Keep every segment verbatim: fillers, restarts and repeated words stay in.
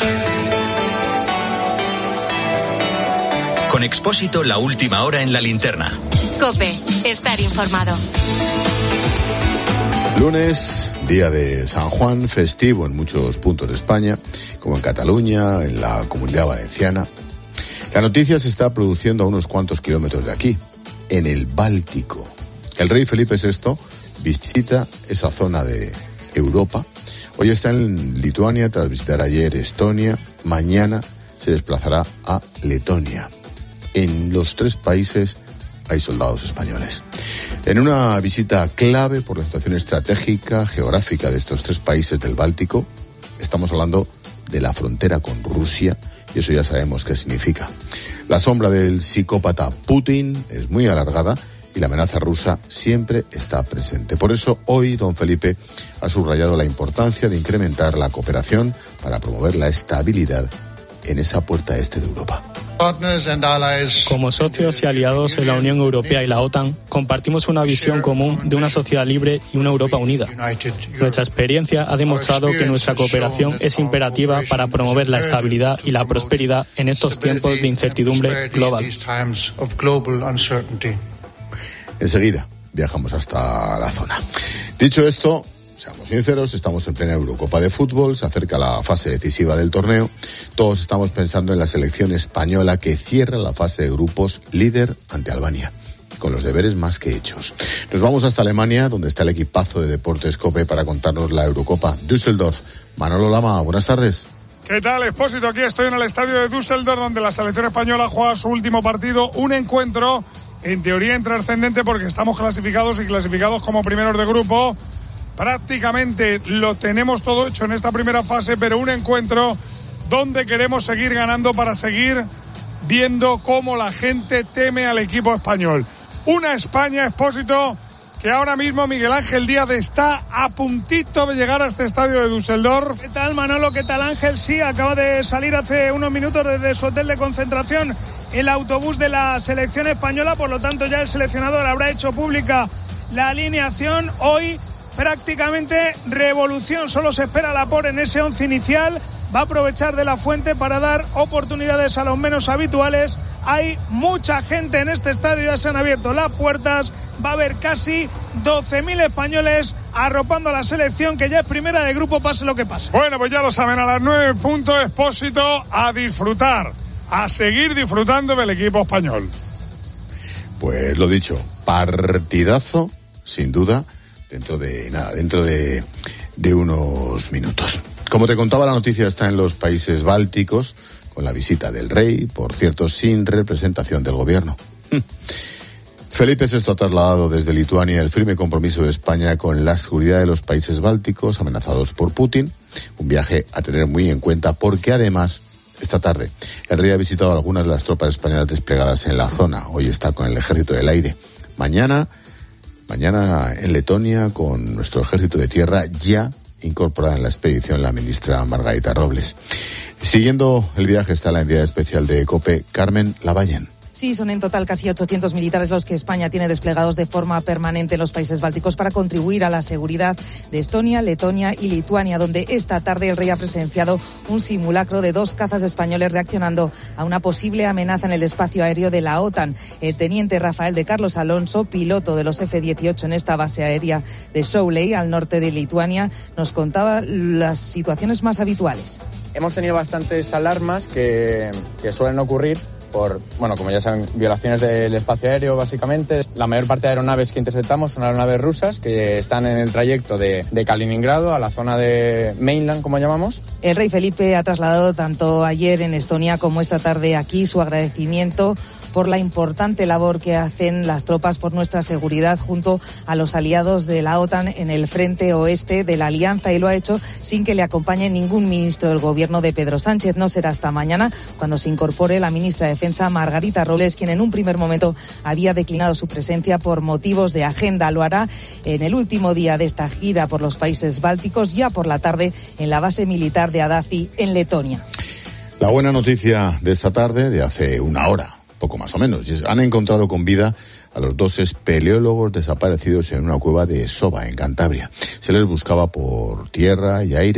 Con Expósito, la última hora en la linterna. COPE, estar informado. Lunes, día de San Juan, festivo en muchos puntos de España, como en Cataluña, en la Comunidad Valenciana. La noticia se está produciendo a unos cuantos kilómetros de aquí, en el Báltico. El rey Felipe sexto visita esa zona de Europa. Hoy está en Lituania tras visitar ayer Estonia. Mañana se desplazará a Letonia. En los tres países hay soldados españoles. En una visita clave por la situación estratégica, geográfica de estos tres países del Báltico, estamos hablando de la frontera con Rusia, y eso ya sabemos qué significa. La sombra del psicópata Putin es muy alargada y la amenaza rusa siempre está presente. Por eso hoy don Felipe ha subrayado la importancia de incrementar la cooperación para promover la estabilidad en esa puerta este de Europa. Como socios y aliados en la Unión Europea y la OTAN, compartimos una visión común de una sociedad libre y una Europa unida. Nuestra experiencia ha demostrado que nuestra cooperación es imperativa para promover la estabilidad y la prosperidad en estos tiempos de incertidumbre global. Enseguida viajamos hasta la zona. Dicho esto, seamos sinceros, estamos en plena Eurocopa de fútbol, se acerca la fase decisiva del torneo. Todos estamos pensando en la selección española que cierra la fase de grupos líder ante Albania, con los deberes más que hechos. Nos vamos hasta Alemania, donde está el equipazo de Deportes COPE para contarnos la Eurocopa. Düsseldorf. Manolo Lama, buenas tardes. ¿Qué tal, Expósito? Aquí estoy en el estadio de Düsseldorf, donde la selección española juega su último partido, un encuentro en teoría intrascendente porque estamos clasificados y clasificados como primeros de grupo. Prácticamente lo tenemos todo hecho en esta primera fase, pero un encuentro donde queremos seguir ganando para seguir viendo cómo la gente teme al equipo español. Una España, Expósito, que ahora mismo Miguel Ángel Díaz está a puntito de llegar a este estadio de Düsseldorf. ¿Qué tal, Manolo? ¿Qué tal, Ángel? Sí, acaba de salir hace unos minutos desde su hotel de concentración el autobús de la selección española, por lo tanto ya el seleccionador habrá hecho pública la alineación. Hoy prácticamente revolución, solo se espera la por en ese once inicial. Va a aprovechar de la Fuente para dar oportunidades a los menos habituales. Hay mucha gente en este estadio, ya se han abierto las puertas. Va a haber casi doce mil españoles arropando a la selección, que ya es primera de grupo, pase lo que pase. Bueno, pues ya lo saben, a las nueve puntos, Expósito, a disfrutar, a seguir disfrutando del equipo español. Pues lo dicho, partidazo, sin duda, dentro de nada, dentro de, de unos minutos. Como te contaba, la noticia está en los países bálticos, con la visita del rey, por cierto, sin representación del gobierno. Felipe sexto ha trasladado desde Lituania el firme compromiso de España con la seguridad de los países bálticos amenazados por Putin. Un viaje a tener muy en cuenta porque además, esta tarde, el rey ha visitado algunas de las tropas españolas desplegadas en la zona. Hoy está con el ejército del aire. Mañana, mañana en Letonia, con nuestro ejército de tierra ya incorporada en la expedición la ministra Margarita Robles. Siguiendo el viaje está la enviada especial de COPE, Carmen Lavallén. Sí, son en total casi ochocientos militares los que España tiene desplegados de forma permanente en los países bálticos para contribuir a la seguridad de Estonia, Letonia y Lituania, donde esta tarde el rey ha presenciado un simulacro de dos cazas españoles reaccionando a una posible amenaza en el espacio aéreo de la OTAN. El teniente Rafael de Carlos Alonso, piloto de los efe dieciocho en esta base aérea de Šiauliai, al norte de Lituania, nos contaba las situaciones más habituales. Hemos tenido bastantes alarmas que, que suelen ocurrir por, bueno, como ya saben, violaciones del espacio aéreo, básicamente. La mayor parte de aeronaves que interceptamos son aeronaves rusas que están en el trayecto de, de Kaliningrado a la zona de Mainland, como llamamos. El rey Felipe ha trasladado tanto ayer en Estonia como esta tarde aquí su agradecimiento por la importante labor que hacen las tropas por nuestra seguridad junto a los aliados de la OTAN en el frente oeste de la alianza, y lo ha hecho sin que le acompañe ningún ministro del gobierno de Pedro Sánchez. No será hasta mañana cuando se incorpore la ministra de Defensa, Margarita Robles, quien en un primer momento había declinado su presencia por motivos de agenda. Lo hará en el último día de esta gira por los países bálticos, ya por la tarde en la base militar de Adazi, en Letonia. La buena noticia de esta tarde, de hace una hora, poco más o menos, han encontrado con vida a los dos espeleólogos desaparecidos en una cueva de Soba, en Cantabria. Se les buscaba por tierra y aire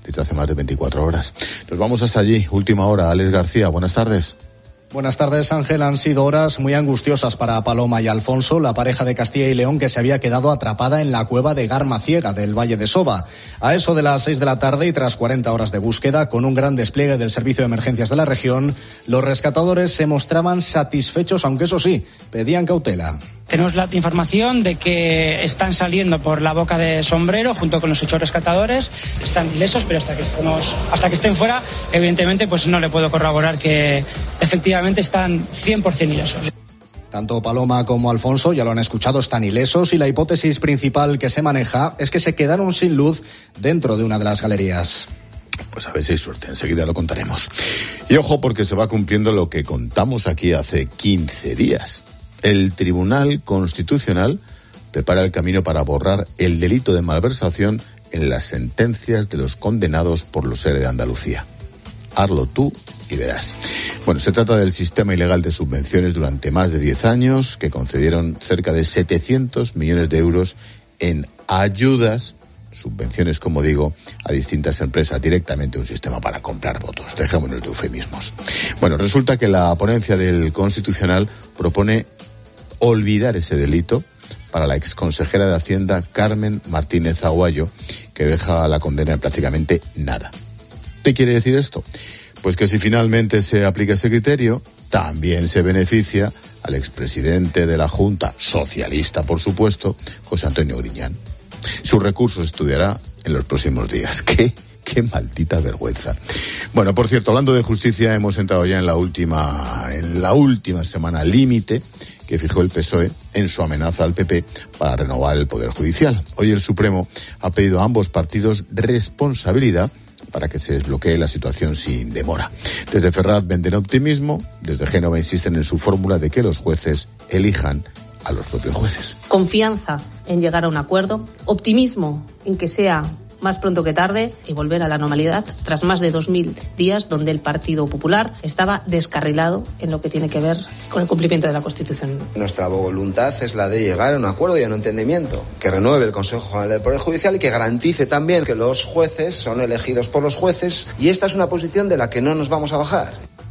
desde hace más de veinticuatro horas. Nos vamos hasta allí. Última hora. Alex García, buenas tardes. Buenas tardes, Ángel. Han sido horas muy angustiosas para Paloma y Alfonso, la pareja de Castilla y León que se había quedado atrapada en la cueva de Garmaciega del Valle de Soba. A eso de las seis de la tarde y tras cuarenta horas de búsqueda, con un gran despliegue del Servicio de Emergencias de la región, los rescatadores se mostraban satisfechos, aunque eso sí, pedían cautela. Tenemos la información de que están saliendo por la boca de Sombrero junto con los ocho rescatadores. Están ilesos, pero hasta que estemos, hasta que estén fuera, evidentemente, pues no le puedo corroborar que efectivamente están cien por ciento ilesos. Tanto Paloma como Alfonso, ya lo han escuchado, están ilesos y la hipótesis principal que se maneja es que se quedaron sin luz dentro de una de las galerías. Pues a ver si hay suerte, enseguida lo contaremos. Y ojo, porque se va cumpliendo lo que contamos aquí hace quince días. El Tribunal Constitucional prepara el camino para borrar el delito de malversación en las sentencias de los condenados por los ERE de Andalucía. Hazlo tú y verás. Bueno, se trata del sistema ilegal de subvenciones durante más de diez años que concedieron cerca de setecientos millones de euros en ayudas, subvenciones, como digo, a distintas empresas, directamente un sistema para comprar votos. Dejémonos de eufemismos. Bueno, resulta que la ponencia del Constitucional propone olvidar ese delito para la exconsejera de Hacienda Carmen Martínez Aguayo, que deja la condena en prácticamente nada. ¿Qué quiere decir esto? Pues que si finalmente se aplica ese criterio, también se beneficia al expresidente de la Junta, socialista por supuesto, José Antonio Griñán. Su recurso se estudiará en los próximos días. ¿Qué? ¡Qué maldita vergüenza! Bueno, por cierto, hablando de justicia, hemos entrado ya en la última, en la última semana límite que fijó el P S O E en su amenaza al P P para renovar el Poder Judicial. Hoy el Supremo ha pedido a ambos partidos responsabilidad para que se desbloquee la situación sin demora. Desde Ferraz venden optimismo, desde Génova insisten en su fórmula de que los jueces elijan a los propios jueces. Confianza en llegar a un acuerdo, optimismo en que sea más pronto que tarde y volver a la normalidad tras más de dos mil días donde el Partido Popular estaba descarrilado en lo que tiene que ver con el cumplimiento de la Constitución. Nuestra voluntad es la de llegar a un acuerdo y a un entendimiento que renueve el Consejo General del Poder Judicial y que garantice también que los jueces son elegidos por los jueces, y esta es una posición de la que no nos vamos a bajar.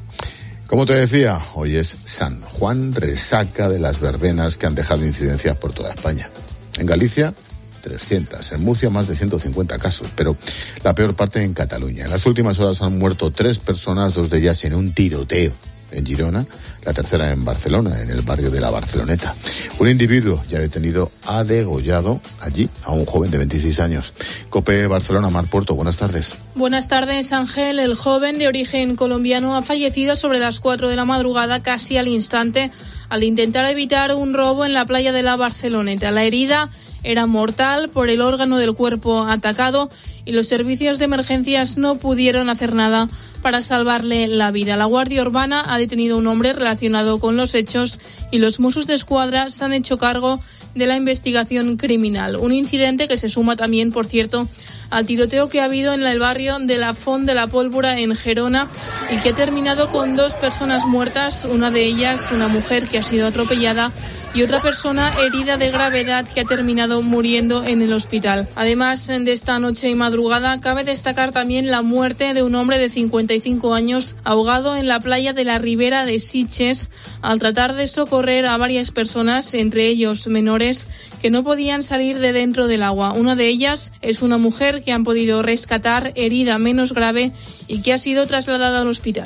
Como te decía, hoy es San Juan, resaca de las verbenas que han dejado incidencias por toda España. En Galicia, trescientos, en Murcia más de ciento cincuenta casos, pero la peor parte en Cataluña. En las últimas horas han muerto tres personas, dos de ellas en un tiroteo en Girona, la tercera en Barcelona, en el barrio de la Barceloneta. Un individuo ya detenido ha degollado allí a un joven de veintiséis años. COPE Barcelona, Mar Puerto, buenas tardes. Buenas tardes, Ángel. El joven de origen colombiano ha fallecido sobre las cuatro de la madrugada, casi al instante, al intentar evitar un robo en la playa de la Barceloneta. La herida era mortal por el órgano del cuerpo atacado y los servicios de emergencias no pudieron hacer nada para salvarle la vida. La Guardia Urbana ha detenido a un hombre relacionado con los hechos y los Mossos d'Esquadra se han hecho cargo de la investigación criminal. Un incidente que se suma también, por cierto, al tiroteo que ha habido en el barrio de la Font de la Pólvora en Gerona y que ha terminado con dos personas muertas, una de ellas una mujer que ha sido atropellada y otra persona herida de gravedad que ha terminado muriendo en el hospital. Además de esta noche y madrugada, cabe destacar también la muerte de un hombre de cincuenta y cinco años ahogado en la playa de la Ribera de Sitges al tratar de socorrer a varias personas, entre ellos menores, que no podían salir de dentro del agua. Una de ellas es una mujer que han podido rescatar, herida menos grave y que ha sido trasladada al hospital.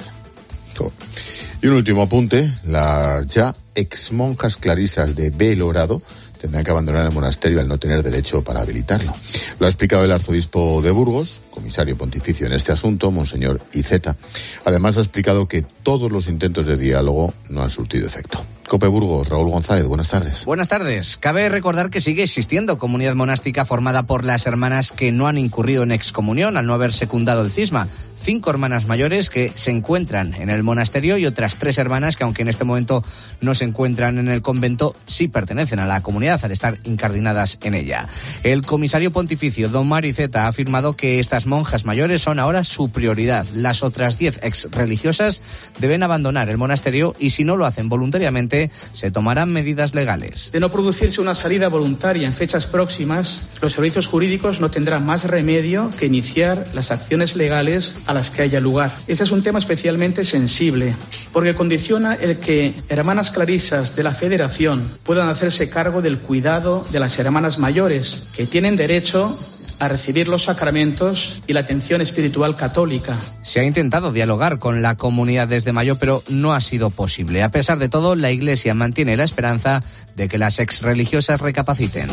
Y un último apunte, las ya exmonjas clarisas de Belorado tendrán que abandonar el monasterio al no tener derecho para habilitarlo. Lo ha explicado el arzobispo de Burgos, comisario pontificio en este asunto, Monseñor Iceta. Además ha explicado que todos los intentos de diálogo no han surtido efecto. COPE Burgos, Raúl González, buenas tardes. Buenas tardes. Cabe recordar que sigue existiendo comunidad monástica formada por las hermanas que no han incurrido en excomunión al no haber secundado el cisma. cinco hermanas mayores que se encuentran en el monasterio y otras tres hermanas que, aunque en este momento no se encuentran en el convento, sí pertenecen a la comunidad al estar incardinadas en ella. El comisario pontificio, don Mario Iceta, ha afirmado que estas monjas mayores son ahora su prioridad. Las otras diez ex religiosas deben abandonar el monasterio y, si no lo hacen voluntariamente, se tomarán medidas legales. De no producirse una salida voluntaria en fechas próximas, los servicios jurídicos no tendrán más remedio que iniciar las acciones legales a las que haya lugar. Este es un tema especialmente sensible, porque condiciona el que hermanas clarisas de la Federación puedan hacerse cargo del cuidado de las hermanas mayores, que tienen derecho a recibir los sacramentos y la atención espiritual católica. Se ha intentado dialogar con la comunidad desde mayo, pero no ha sido posible. A pesar de todo, la Iglesia mantiene la esperanza de que las exreligiosas recapaciten.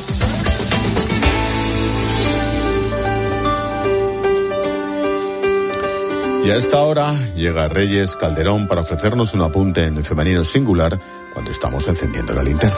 Y a esta hora llega Reyes Calderón para ofrecernos un apunte en femenino singular cuando estamos encendiendo la linterna.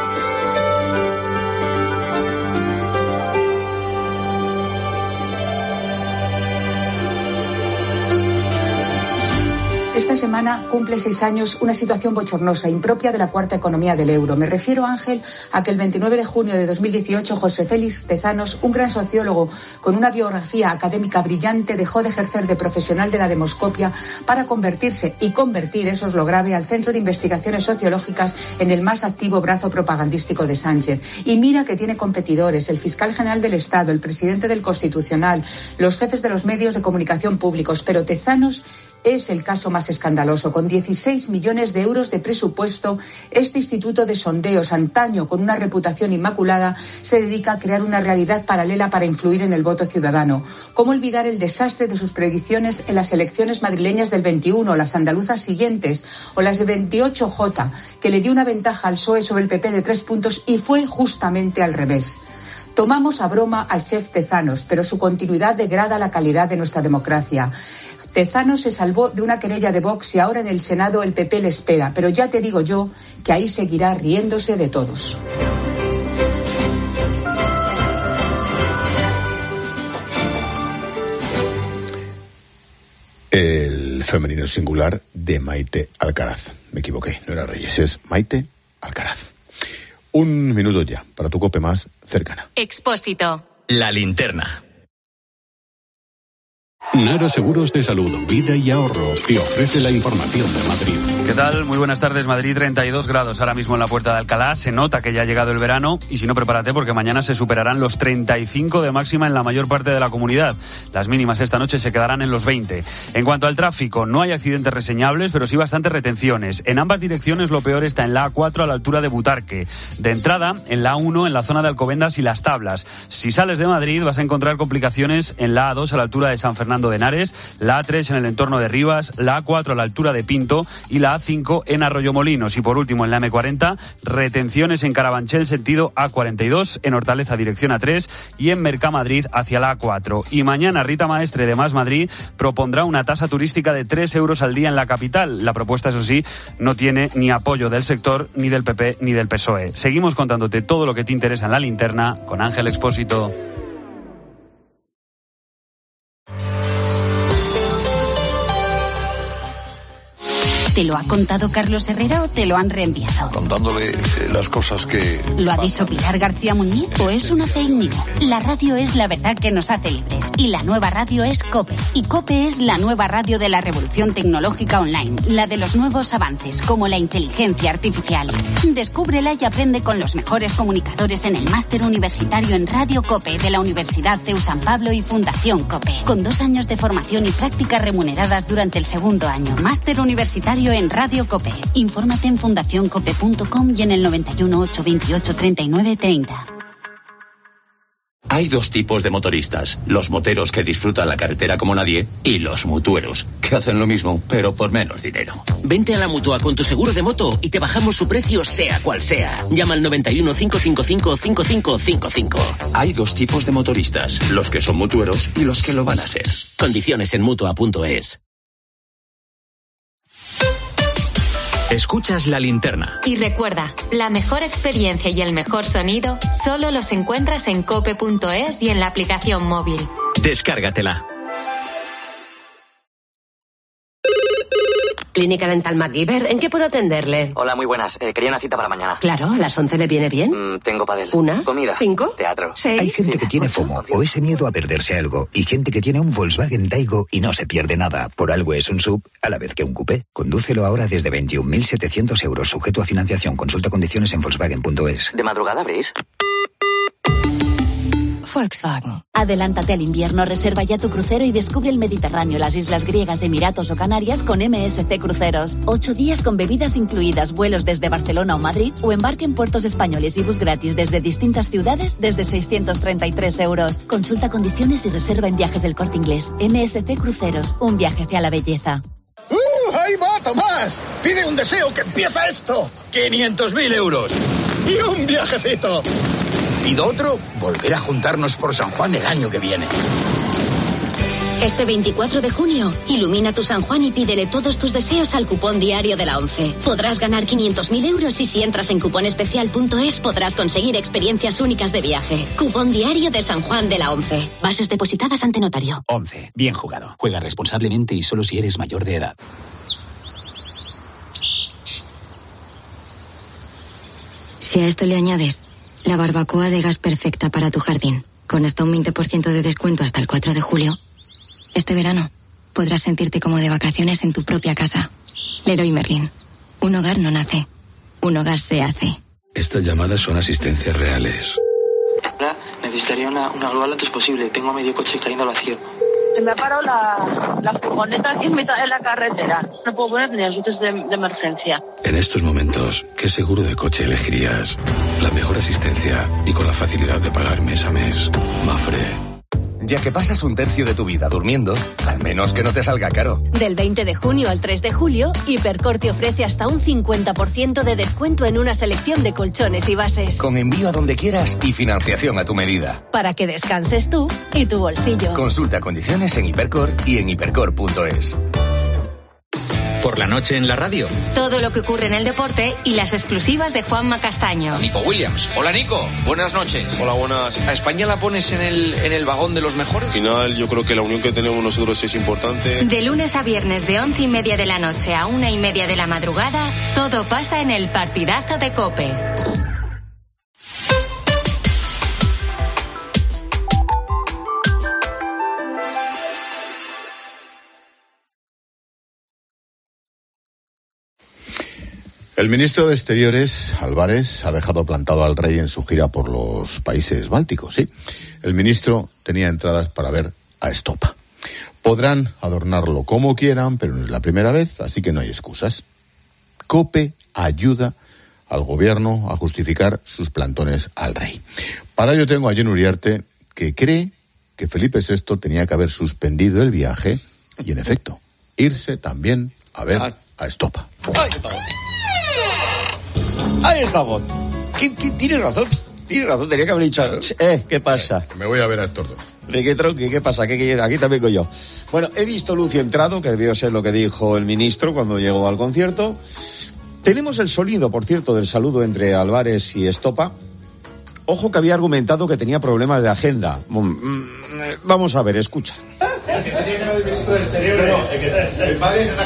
Esta semana cumple seis años una situación bochornosa, impropia de la cuarta economía del euro. Me refiero, Ángel, a que el veintinueve de junio de dos mil dieciocho José Félix Tezanos, un gran sociólogo con una biografía académica brillante, dejó de ejercer de profesional de la demoscopia para convertirse, y convertir, eso es lo grave, al Centro de Investigaciones Sociológicas en el más activo brazo propagandístico de Sánchez. Y mira que tiene competidores: el fiscal general del Estado, el presidente del Constitucional, los jefes de los medios de comunicación públicos, pero Tezanos es el caso más escandaloso. Con dieciséis millones de euros de presupuesto, este instituto de sondeos, antaño con una reputación inmaculada, se dedica a crear una realidad paralela para influir en el voto ciudadano. ¿Cómo olvidar el desastre de sus predicciones en las elecciones madrileñas del veintiuno, las andaluzas siguientes, o las de veintiocho J, que le dio una ventaja al P S O E sobre el P P de tres puntos y fue justamente al revés? Tomamos a broma al chef Tezanos, pero su continuidad degrada la calidad de nuestra democracia. Tezanos se salvó de una querella de Vox y ahora en el Senado el P P le espera, pero ya te digo yo que ahí seguirá riéndose de todos. El femenino singular de Maite Alcaraz. Me equivoqué, no era Reyes, es Maite Alcaraz. Un minuto ya para tu COPE más cercana. Expósito. La linterna. Nara Seguros de Salud, Vida y Ahorro te ofrece la información de Madrid. ¿Qué tal? Muy buenas tardes. Madrid, treinta y dos grados ahora mismo en la Puerta de Alcalá. Se nota que ya ha llegado el verano y si no, prepárate porque mañana se superarán los treinta y cinco de máxima en la mayor parte de la comunidad. Las mínimas esta noche se quedarán en los veinte. En cuanto al tráfico, no hay accidentes reseñables, pero sí bastantes retenciones. En ambas direcciones lo peor está en la A cuatro a la altura de Butarque. De entrada, en la A uno en la zona de Alcobendas y Las Tablas. Si sales de Madrid vas a encontrar complicaciones en la A dos a la altura de San Fernando de Henares, la A tres en el entorno de Rivas, la A cuatro a la altura de Pinto y la A cinco en Arroyomolinos. Y por último, en la eme cuarenta, retenciones en Carabanchel sentido A cuarenta y dos, en Hortaleza dirección A tres y en Mercamadrid hacia la A cuatro. Y mañana Rita Maestre de Más Madrid propondrá una tasa turística de tres euros al día en la capital. La propuesta, eso sí, no tiene ni apoyo del sector, ni del P P, ni del P S O E. Seguimos contándote todo lo que te interesa en la linterna con Ángel Expósito. ¿Te lo ha contado Carlos Herrera o te lo han reenviado? Contándole eh, las cosas que... ¿Lo ha dicho Pilar García Muñiz o es una fake news? La radio es la verdad que nos hace libres y la nueva radio es COPE. Y COPE es la nueva radio de la revolución tecnológica online, la de los nuevos avances como la inteligencia artificial. Descúbrela y aprende con los mejores comunicadores en el máster universitario en Radio COPE de la Universidad C E U San Pablo y Fundación COPE. Con dos años de formación y prácticas remuneradas durante el segundo año. Máster universitario en Radio COPE. Infórmate en fundación cope punto com y en el noventa y uno, ochocientos veintiocho, treinta y nueve treinta. Hay dos tipos de motoristas, los moteros que disfrutan la carretera como nadie y los mutueros, que hacen lo mismo, pero por menos dinero. Vente a la Mutua con tu seguro de moto y te bajamos su precio sea cual sea. Llama al noventa y uno, cincuenta y cinco, cincuenta y cinco cincuenta y cinco. Hay dos tipos de motoristas, los que son mutueros y los que lo van a ser. Condiciones en mutua punto es. Escuchas la linterna. Y recuerda, la mejor experiencia y el mejor sonido solo los encuentras en cope punto es y en la aplicación móvil. Descárgatela. Clínica Dental MacGyver, ¿en qué puedo atenderle? Hola, muy buenas. Eh, quería una cita para mañana. Claro, ¿a las once le viene bien? Mm, tengo pádel. ¿Una? Comida. ¿Cinco? Teatro. ¿Seis? Hay gente que tiene FOMO o ese miedo a perderse algo y gente que tiene un Volkswagen Taigo y no se pierde nada. Por algo es un sub a la vez que un coupé. Condúcelo ahora desde veintiún mil setecientos euros sujeto a financiación. Consulta condiciones en volkswagen punto es. ¿De madrugada abrís? Volkswagen. Adélántate al invierno, reserva ya tu crucero y descubre el Mediterráneo, las islas griegas, Emiratos o Canarias con M S C Cruceros. Ocho días con bebidas incluidas, vuelos desde Barcelona o Madrid o embarque en puertos españoles y bus gratis desde distintas ciudades desde seiscientos treinta y tres euros. Consulta condiciones y reserva en Viajes del Corte Inglés. M S C Cruceros, un viaje hacia la belleza. ¡Uh! ¡Ahí va, Tomás! Pide un deseo que empieza esto. quinientos mil euros. Y un viajecito. Pido otro, volver a juntarnos por San Juan el año que viene. Este veinticuatro de junio, ilumina tu San Juan y pídele todos tus deseos al cupón diario de la ONCE. Podrás ganar quinientos mil euros y si entras en cuponespecial punto es podrás conseguir experiencias únicas de viaje. Cupón diario de San Juan de la ONCE. Bases depositadas ante notario. ONCE. Bien jugado. Juega responsablemente y solo si eres mayor de edad. Si a esto le añades la barbacoa de gas perfecta para tu jardín, con hasta un veinte por ciento de descuento hasta el cuatro de julio, este verano podrás sentirte como de vacaciones en tu propia casa. Leroy Merlin. Un hogar no nace, un hogar se hace. Estas llamadas son asistencias reales. Hola, necesitaría una, una grúa lo antes posible. Tengo medio coche cayendo al vacío. Se me ha parado la, la furgoneta aquí en mitad de la carretera. No puedo poner ni avisos de, de emergencia. En estos momentos, ¿qué seguro de coche elegirías? La mejor asistencia y con la facilidad de pagar mes a mes. Mafre. Ya que pasas un tercio de tu vida durmiendo, al menos que no te salga caro. Del veinte de junio al tres de julio, Hipercor te ofrece hasta un cincuenta por ciento de descuento en una selección de colchones y bases. Con envío a donde quieras y financiación a tu medida. Para que descanses tú y tu bolsillo. Consulta condiciones en Hipercor y en hipercor punto es. Por la noche en la radio. Todo lo que ocurre en el deporte y las exclusivas de Juanma Castaño. Nico Williams. Hola, Nico. Buenas noches. Hola, buenas. ¿A España la pones en el, en el vagón de los mejores? Al final, yo creo que la unión que tenemos nosotros es importante. De lunes a viernes, de once y media de la noche a una y media de la madrugada, todo pasa en el partidazo de COPE. El ministro de Exteriores, Álvarez, ha dejado plantado al rey en su gira por los países bálticos, sí. El ministro tenía entradas para ver a Estopa. Podrán adornarlo como quieran, pero no es la primera vez, así que no hay excusas. COPE ayuda al gobierno a justificar sus plantones al rey. Para ello tengo a Jen Uriarte, que cree que Felipe sexto tenía que haber suspendido el viaje y, en efecto, irse también a ver a Estopa. Ahí estamos. Tienes razón. Tienes razón. Tenía que haber dicho. Eh, ¿qué pasa? Me voy a ver a estos dos. Ricky Tronqui, ¿qué pasa? ¿Qué quieres? Aquí también con yo. Bueno, he visto Lucio entrado, que debió ser lo que dijo el ministro cuando llegó al concierto. Tenemos el sonido, por cierto, del saludo entre Álvarez y Estopa. Ojo que había argumentado que tenía problemas de agenda. Vamos a ver, escucha. El ministro de Exteriores. El padre se está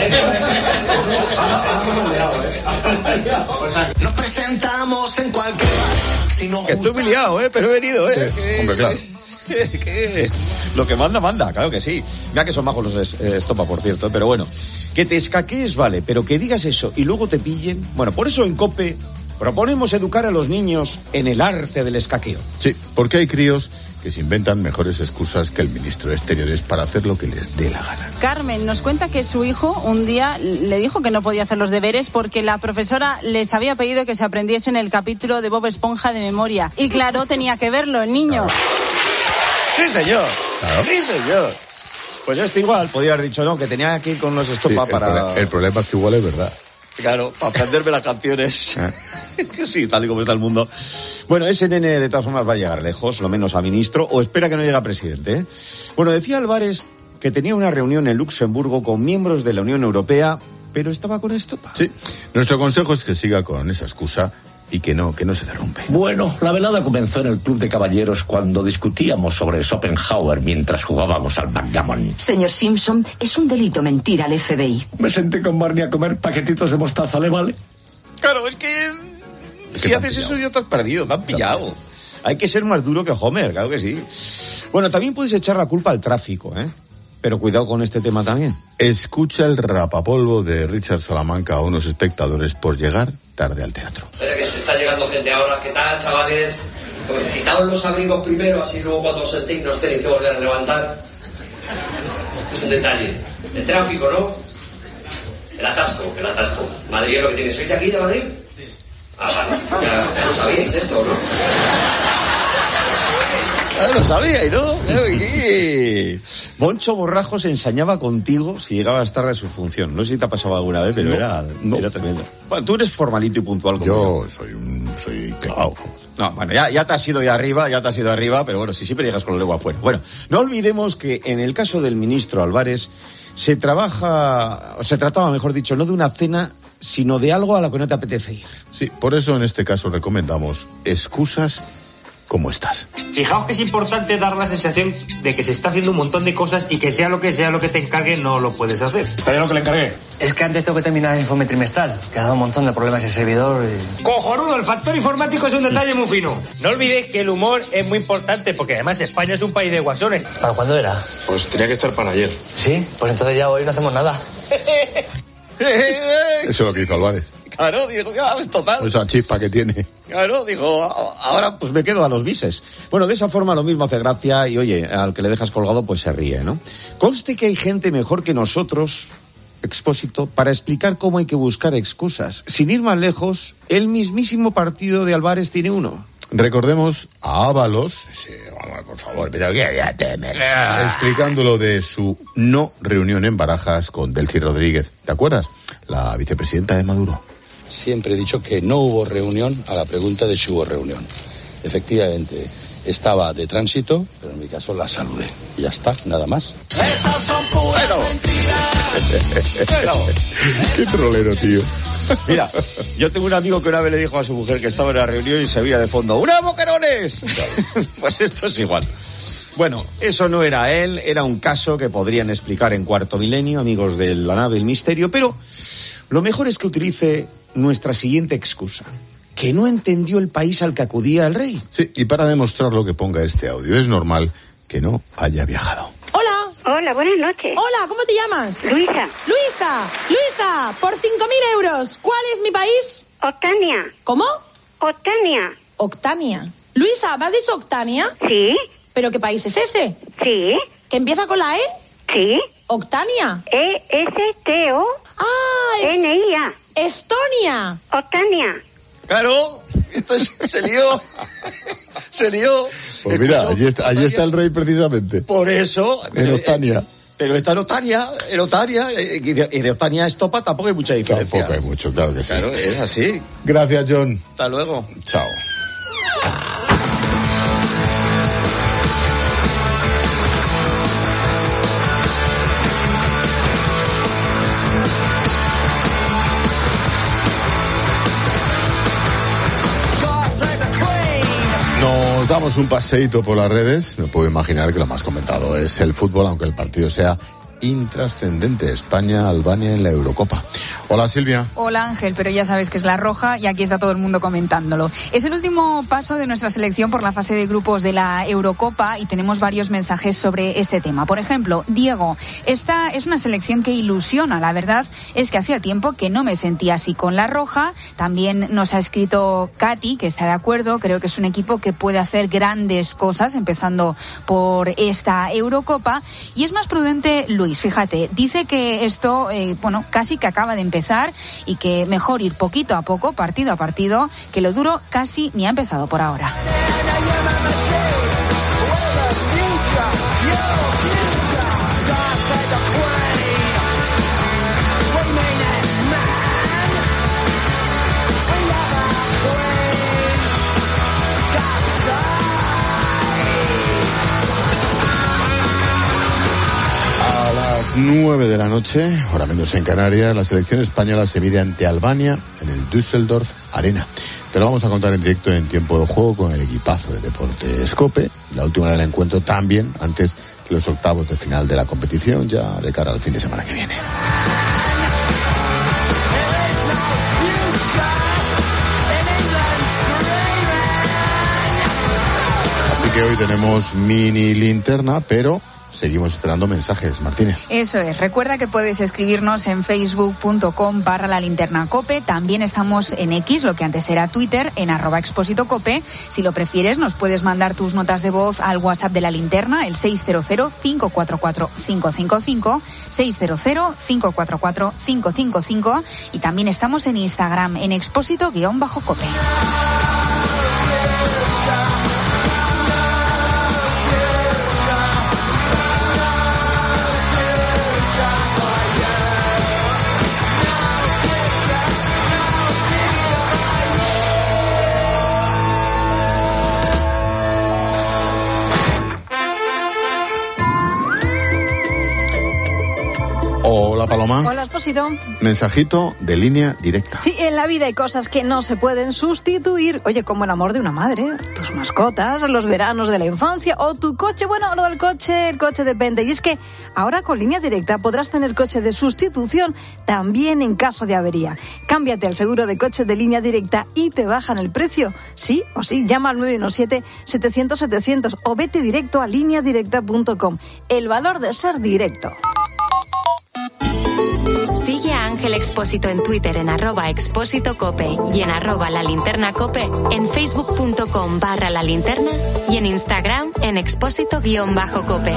calentando. Nos presentamos en cualquier bar. Si no que estoy muy liado, ¿eh? Pero he venido, ¿eh? Sí, hombre, claro. ¿Qué, qué? Lo que manda, manda, claro que sí. Mira que son majos los eh, Estopa, por cierto, pero bueno. Que te escaquees, vale, pero que digas eso y luego te pillen. Bueno, por eso en COPE proponemos educar a los niños en el arte del escaqueo. Sí, porque hay críos que se inventan mejores excusas que el ministro de Exteriores para hacer lo que les dé la gana. Carmen nos cuenta que su hijo un día le dijo que no podía hacer los deberes porque la profesora les había pedido que se aprendiesen el capítulo de Bob Esponja de memoria. Y claro, tenía que verlo el niño. Claro. Sí, señor. Claro. Sí, señor. Pues esto igual, podía haber dicho no, que tenía que ir con los Estopa sí, para... El, pro- el problema es que igual es verdad. Claro, para aprenderme las canciones. Sí, tal y como está el mundo. Bueno, ese nene de todas formas va a llegar lejos, lo menos a ministro, o espera que no llegue a presidente, ¿eh? Bueno, decía Álvarez que tenía una reunión en Luxemburgo con miembros de la Unión Europea, pero estaba con Estopa. Sí, nuestro consejo es que siga con esa excusa y que no, que no se derrumbe. Bueno, la velada comenzó en el Club de Caballeros cuando discutíamos sobre Schopenhauer mientras jugábamos al backgammon. Señor Simpson, es un delito mentir al F B I. Me senté con Barney a comer paquetitos de mostaza, ¿le vale? Claro, es que si haces eso ya te has perdido, te han pillado. Hay que ser más duro que Homer, claro que sí. Bueno, también puedes echar la culpa al tráfico, ¿eh? Pero cuidado con este tema también. Escucha el rapapolvo de Richard Salamanca a unos espectadores por llegar tarde al teatro. Espera que está llegando gente ahora. ¿Qué tal, chavales? Pues quitaos los abrigos primero, así luego cuando os sentéis nos tenéis que volver a levantar. Es un detalle. El tráfico, ¿no? El atasco, el atasco. Madrid es lo que tiene. ¿Sois de aquí, de Madrid? Sí. Ah, vale. Ya, ya lo sabíais esto, ¿no? Ah, lo sabía, ¿y no? ¿Qué? Moncho Borrajo se ensañaba contigo si llegabas tarde a su función. No sé si te ha pasado alguna vez, pero no, era, no. era tremendo. Bueno, tú eres formalito y puntual como yo. Yo soy un... soy claro. No, bueno, ya, ya te has ido de arriba, ya te has ido de arriba, pero bueno, si siempre llegas con la lengua afuera. Bueno, no olvidemos que en el caso del ministro Álvarez se trabaja, o se trataba, mejor dicho, no de una cena, sino de algo a lo que no te apetece ir. Sí, por eso en este caso recomendamos excusas como estás. Fijaos que es importante dar la sensación de que se está haciendo un montón de cosas y que sea lo que sea lo que te encargue, no lo puedes hacer. ¿Está bien lo que le encargué? Es que antes tengo que terminar el informe trimestral, que ha dado un montón de problemas el servidor y... ¡Cojonudo! El factor informático es un detalle muy fino. No olvidéis que el humor es muy importante, porque además España es un país de guasones. ¿Para cuándo era? Pues tenía que estar para ayer. ¿Sí? Pues entonces ya hoy no hacemos nada. Eso es lo que hizo Álvarez. Claro, digo, ya, total. Esa chispa que tiene. Claro, digo, ahora pues me quedo a los bises. Bueno, de esa forma lo mismo hace gracia y, oye, al que le dejas colgado pues se ríe, ¿no? Conste que hay gente mejor que nosotros, Expósito, para explicar cómo hay que buscar excusas. Sin ir más lejos, el mismísimo partido de Álvarez tiene uno. Recordemos a Ábalos, sí, vamos, por favor, pero que ya te me... explicándolo de su no reunión en Barajas con Delcy Rodríguez. ¿Te acuerdas? La vicepresidenta de Maduro. Siempre he dicho que no hubo reunión a la pregunta de si hubo reunión. Efectivamente, estaba de tránsito, pero en mi caso la saludé. Y ya está, nada más. Esas son puras bueno. mentiras. Qué trolero, tío. Mira, yo tengo un amigo que una vez le dijo a su mujer que estaba en la reunión y se veía de fondo ¡Una boquerones! Pues esto es igual. Bueno, eso no era él, era un caso que podrían explicar en Cuarto Milenio, amigos de la nave del misterio, pero lo mejor es que utilice nuestra siguiente excusa, que no entendió el país al que acudía el rey. Sí, y para demostrarlo que ponga este audio, es normal que no haya viajado. Hola. Hola, buenas noches. Hola, ¿cómo te llamas? Luisa. Luisa, Luisa, por cinco mil euros, ¿cuál es mi país? Octania. ¿Cómo? Octania. Octania. Luisa, ¿me has dicho Octania? Sí. ¿Pero qué país es ese? Sí. ¿Que empieza con la E? Sí. Octania. E S T O Ah, es... N I A. Estonia. Octania. Claro, entonces se lió. Se lió. Pues mira, allí está, allí está el rey precisamente. Por eso. En Octania. Pero está en Octania, en Octania, y de, y de Octania a Estopa tampoco hay mucha diferencia. Tampoco hay mucho, claro que sí. Claro, es así. Gracias, John. Hasta luego. Chao. Nos damos un paseíto por las redes. Me puedo imaginar que lo más comentado es el fútbol, aunque el partido sea intrascendente. España-Albania en la Eurocopa. Hola, Silvia. Hola, Ángel, pero ya sabes que es la roja y aquí está todo el mundo comentándolo. Es el último paso de nuestra selección por la fase de grupos de la Eurocopa y tenemos varios mensajes sobre este tema. Por ejemplo, Diego, esta es una selección que ilusiona. La verdad es que hacía tiempo que no me sentía así con la roja. También nos ha escrito Katy, que está de acuerdo. Creo que es un equipo que puede hacer grandes cosas, empezando por esta Eurocopa. Y es más prudente Luis. Fíjate, dice que esto, eh, bueno, casi que acaba de empezar y que mejor ir poquito a poco, partido a partido, que lo duro casi ni ha empezado por ahora. nueve de la noche, hora menos en Canarias, la selección española se mide ante Albania en el Düsseldorf Arena. Te lo vamos a contar en directo en tiempo de juego con el equipazo de Deportes COPE. La última hora del encuentro también, antes que los octavos de final de la competición, ya de cara al fin de semana que viene. Así que hoy tenemos mini linterna, pero seguimos esperando mensajes, Martínez. Eso es. Recuerda que puedes escribirnos en facebook.com barra la linterna cope. También estamos en X, lo que antes era Twitter, en arroba expósito cope. Si lo prefieres, nos puedes mandar tus notas de voz al WhatsApp de la linterna, el seis cero cero, cinco cuatro cuatro, cinco cinco cinco, seis cero cero, cinco cuatro cuatro, cinco cinco cinco. Y también estamos en Instagram, en expósito-cope. Hola, Paloma. Hola, Expósito. Mensajito de línea directa. Sí, en la vida hay cosas que no se pueden sustituir. Oye, como el amor de una madre, tus mascotas, los veranos de la infancia o tu coche. Bueno, lo del coche, el coche depende. Y es que ahora con línea directa podrás tener coche de sustitución también en caso de avería. Cámbiate al seguro de coche de línea directa y te bajan el precio. Sí o sí, llama al nueve uno siete, setecientos, setecientos o vete directo a línea directa punto com. El valor de ser directo. Sigue a Ángel Expósito en Twitter en arroba expósito cope y en arroba la linterna cope, en facebook.com barra la linterna y en Instagram en expósito guión bajo cope.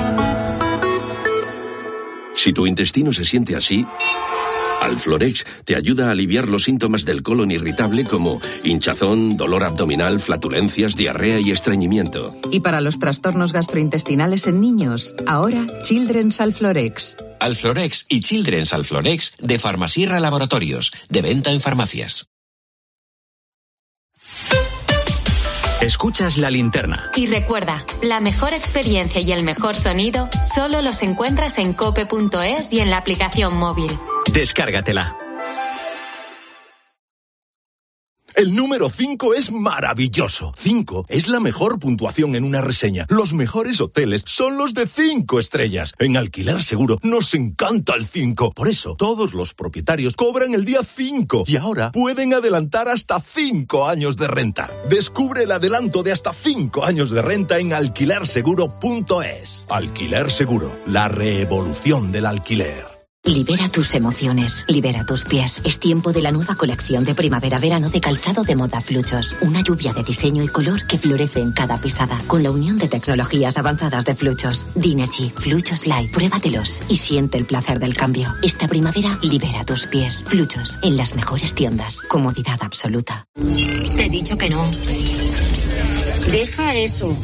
Si tu intestino se siente así, Alflorex te ayuda a aliviar los síntomas del colon irritable como hinchazón, dolor abdominal, flatulencias, diarrea y estreñimiento. Y para los trastornos gastrointestinales en niños, ahora Children's Alflorex. Alflorex y Children's Alflorex de Farmasierra Laboratorios, de venta en farmacias. Escuchas La Linterna. Y recuerda, la mejor experiencia y el mejor sonido solo los encuentras en cope punto es y en la aplicación móvil. Descárgatela. El número cinco es maravilloso. cinco es la mejor puntuación en una reseña. Los mejores hoteles son los de cinco estrellas. En Alquiler Seguro nos encanta el cinco. Por eso, todos los propietarios cobran el día cinco y ahora pueden adelantar hasta cinco años de renta. Descubre el adelanto de hasta cinco años de renta en alquiler seguro punto es. Alquiler Seguro, la revolución del alquiler. Libera tus emociones, libera tus pies. Es tiempo de la nueva colección de primavera-verano de calzado de moda Fluchos. Una lluvia de diseño y color que florece en cada pisada. Con la unión de tecnologías avanzadas de Fluchos. Dinergy, Fluchos Light. Pruébatelos y siente el placer del cambio. Esta primavera, libera tus pies. Fluchos, en las mejores tiendas. Comodidad absoluta. Te he dicho que no. Deja eso.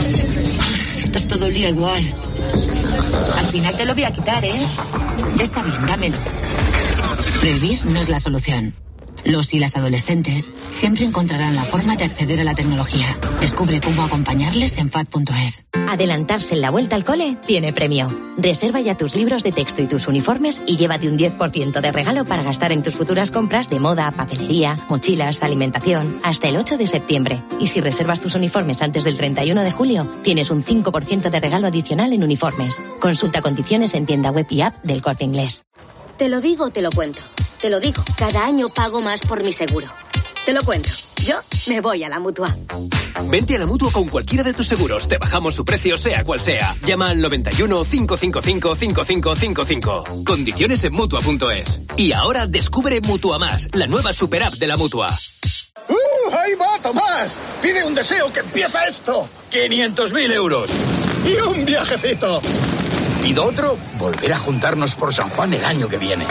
Estás todo el día igual. Al final te lo voy a quitar, ¿eh? Ya está bien, dámelo. Prohibir no es la solución. Los y las adolescentes siempre encontrarán la forma de acceder a la tecnología. Descubre cómo acompañarles en fat punto es. Adelantarse en la vuelta al cole tiene premio. Reserva ya tus libros de texto y tus uniformes y llévate un diez por ciento de regalo para gastar en tus futuras compras de moda, papelería, mochilas, alimentación, hasta el ocho de septiembre. Y si reservas tus uniformes antes del treinta y uno de julio, tienes un cinco por ciento de regalo adicional en uniformes. Consulta condiciones en tienda web y app del Corte Inglés. Te lo digo, te lo cuento. Te lo digo, cada año pago más por mi seguro. Te lo cuento. Yo me voy a la Mutua. Vente a la Mutua con cualquiera de tus seguros. Te bajamos su precio, sea cual sea. Llama al noventa y uno, cinco cinco cinco, cinco cinco cinco cinco. Condiciones en mutua punto es. Y ahora descubre Mutua Más, la nueva super app de la Mutua. ¡Uh! ¡Ahí va, Tomás! Pide un deseo que empieza esto. quinientos mil euros. Y un viajecito. Pido otro, volver a juntarnos por San Juan el año que viene.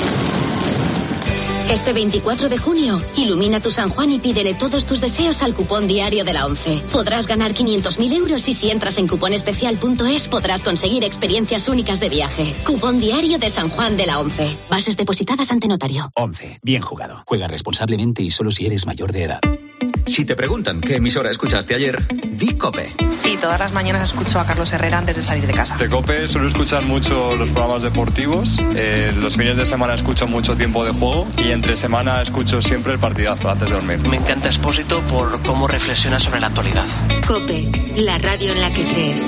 Este veinticuatro de junio, ilumina tu San Juan y pídele todos tus deseos al cupón diario de la ONCE. Podrás ganar quinientos mil euros y si entras en cupón especial punto es podrás conseguir experiencias únicas de viaje. Cupón diario de San Juan de la ONCE. Bases depositadas ante notario. ONCE. Bien jugado. Juega responsablemente y solo si eres mayor de edad. Si te preguntan qué emisora escuchaste ayer, di COPE. Sí, todas las mañanas escucho a Carlos Herrera antes de salir de casa. De COPE suelo escuchar mucho los programas deportivos, eh, los fines de semana escucho mucho Tiempo de Juego y entre semana escucho siempre el partidazo antes de dormir. Me encanta Expósito por cómo reflexiona sobre la actualidad. COPE, la radio en la que crees.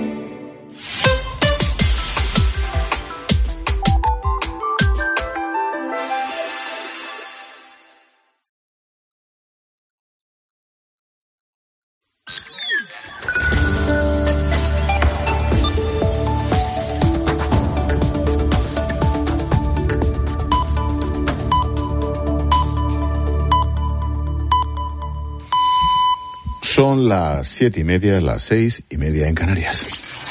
Son las siete y media, las seis y media en Canarias.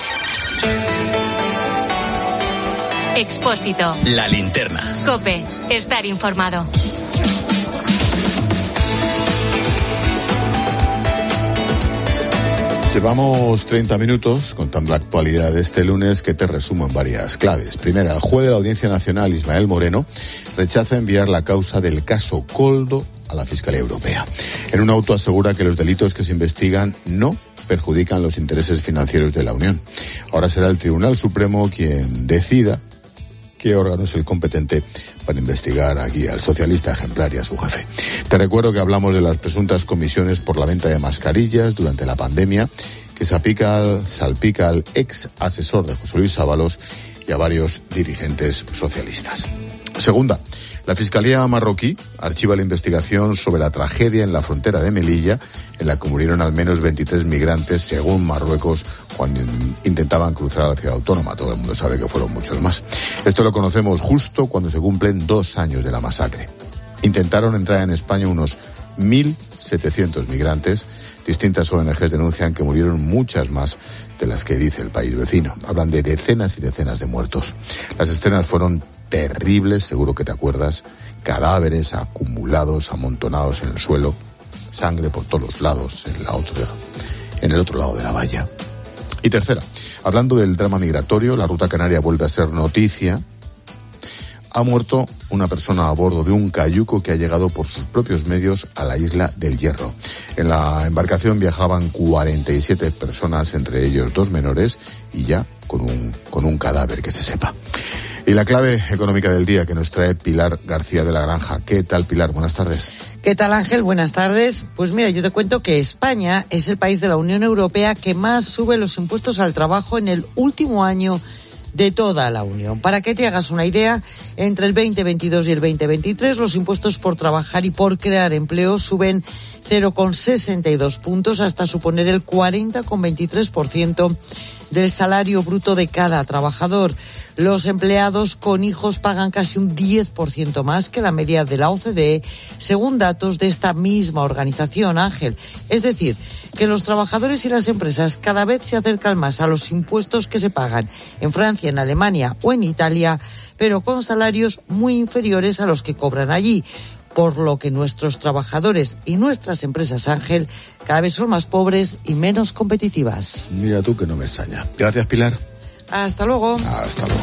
Expósito. La linterna. COPE. Estar informado. Llevamos treinta minutos contando la actualidad de este lunes, que te resumo en varias claves. Primera, el juez de la Audiencia Nacional, Ismael Moreno, rechaza enviar la causa del caso Koldo a la Fiscalía Europea. En un auto asegura que los delitos que se investigan no perjudican los intereses financieros de la Unión. Ahora será el Tribunal Supremo quien decida qué órgano es el competente para investigar aquí al socialista ejemplar y a su jefe. Te recuerdo que hablamos de las presuntas comisiones por la venta de mascarillas durante la pandemia, que salpica, salpica al ex asesor de José Luis Ábalos y a varios dirigentes socialistas. Segunda, la Fiscalía marroquí archiva la investigación sobre la tragedia en la frontera de Melilla, en la que murieron al menos veintitrés migrantes, según Marruecos, cuando intentaban cruzar a la ciudad autónoma. Todo el mundo sabe que fueron muchos más. Esto lo conocemos justo cuando se cumplen dos años de la masacre. Intentaron entrar en España unos mil setecientos migrantes. Distintas O N Ges denuncian que murieron muchas más de las que dice el país vecino. Hablan de decenas y decenas de muertos. Las escenas fueron terribles, seguro que te acuerdas. Cadáveres acumulados, amontonados en el suelo, sangre por todos los lados, en, la otra, en el otro lado de la valla. Y tercera, hablando del drama migratorio, la ruta canaria vuelve a ser noticia. Ha muerto una persona a bordo de un cayuco que ha llegado por sus propios medios a la isla del Hierro. En la embarcación viajaban cuarenta y siete personas, entre ellos dos menores, y ya con un, con un cadáver que se sepa. Y la clave económica del día que nos trae Pilar García de la Granja. ¿Qué tal, Pilar? Buenas tardes. ¿Qué tal, Ángel? Buenas tardes. Pues mira, yo te cuento que España es el país de la Unión Europea que más sube los impuestos al trabajo en el último año de toda la Unión. Para que te hagas una idea, entre el veinte veintidós y el veinte veintitrés los impuestos por trabajar y por crear empleo suben cero coma sesenta y dos puntos hasta suponer el cuarenta coma veintitrés por ciento del salario bruto de cada trabajador. Los empleados con hijos pagan casi un diez por ciento más que la media de la O C D E, según datos de esta misma organización, Ángel. Es decir, que los trabajadores y las empresas cada vez se acercan más a los impuestos que se pagan en Francia, en Alemania o en Italia, pero con salarios muy inferiores a los que cobran allí. Por lo que nuestros trabajadores y nuestras empresas, Ángel, cada vez son más pobres y menos competitivas. Mira tú que no me extraña. Gracias, Pilar. Hasta luego. Hasta luego.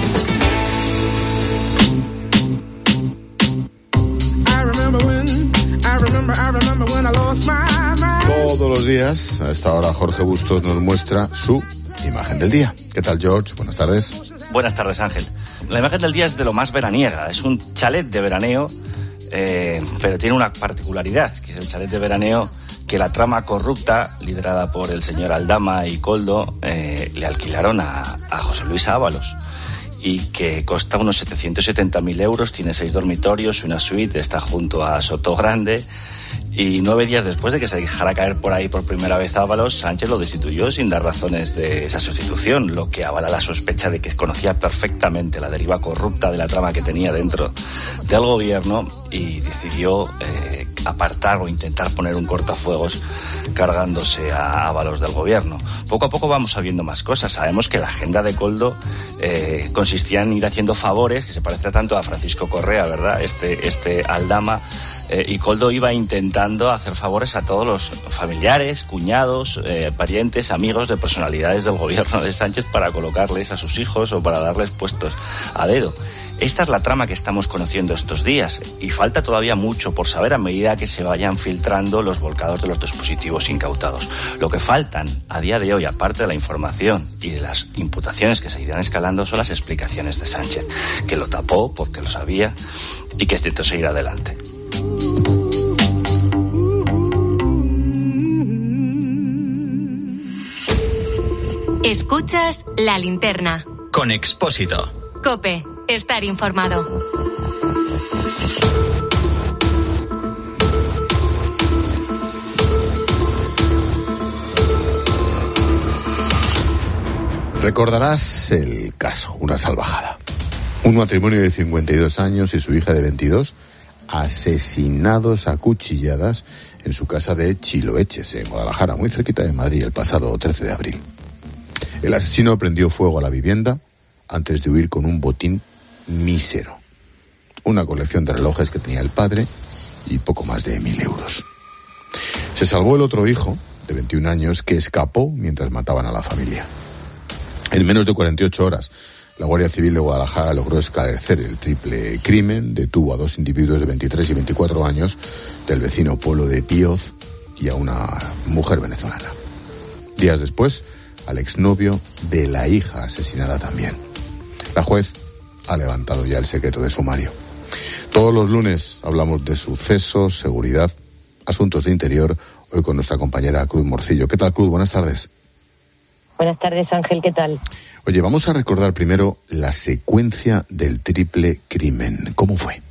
Todos los días, a esta hora, Jorge Bustos nos muestra su imagen del día. ¿Qué tal, George? Buenas tardes. Buenas tardes, Ángel. La imagen del día es de lo más veraniega. Es un chalet de veraneo, eh, pero tiene una particularidad, que es el chalet de veraneo que la trama corrupta, liderada por el señor Aldama y Koldo, eh, le alquilaron a, a José Luis Ábalos, y que cuesta unos setecientos setenta mil euros, tiene seis dormitorios, una suite, está junto a Sotogrande, y nueve días después de que se dejara caer por ahí por primera vez Ábalos, Sánchez lo destituyó sin dar razones de esa sustitución, lo que avala la sospecha de que conocía perfectamente la deriva corrupta de la trama que tenía dentro del gobierno y decidió eh, apartar o intentar poner un cortafuegos cargándose a Ábalos del gobierno. Poco a poco vamos sabiendo más cosas. Sabemos que la agenda de Koldo eh, consistía en ir haciendo favores, que se parece tanto a Francisco Correa, ¿verdad? Este, este Aldama, eh, y Koldo iba a intentar intentando hacer favores a todos los familiares, cuñados, eh, parientes, amigos de personalidades del gobierno de Sánchez para colocarles a sus hijos o para darles puestos a dedo. Esta es la trama que estamos conociendo estos días y falta todavía mucho por saber a medida que se vayan filtrando los volcados de los dispositivos incautados. Lo que faltan a día de hoy, aparte de la información y de las imputaciones que se irán escalando, son las explicaciones de Sánchez, que lo tapó porque lo sabía y que intentó seguir adelante. Escuchas La Linterna. Con Expósito. COPE. Estar informado. Recordarás el caso, una salvajada. Un matrimonio de cincuenta y dos años y su hija de veintidós asesinados a cuchilladas en su casa de Chiloeches, en Guadalajara, muy cerquita de Madrid, el pasado trece de abril. El asesino prendió fuego a la vivienda antes de huir con un botín mísero. Una colección de relojes que tenía el padre y poco más de mil euros. Se salvó el otro hijo, de veintiún años, que escapó mientras mataban a la familia. En menos de cuarenta y ocho horas, la Guardia Civil de Guadalajara logró esclarecer el triple crimen. Detuvo a dos individuos de veintitrés y veinticuatro años del vecino pueblo de Pioz y a una mujer venezolana. Días después, al exnovio de la hija asesinada también. La juez ha levantado ya el secreto de sumario. Todos los lunes hablamos de sucesos, seguridad, asuntos de interior, hoy con nuestra compañera Cruz Morcillo. ¿Qué tal, Cruz? Buenas tardes. Buenas tardes, Ángel, ¿qué tal? Oye, vamos a recordar primero la secuencia del triple crimen. ¿Cómo fue?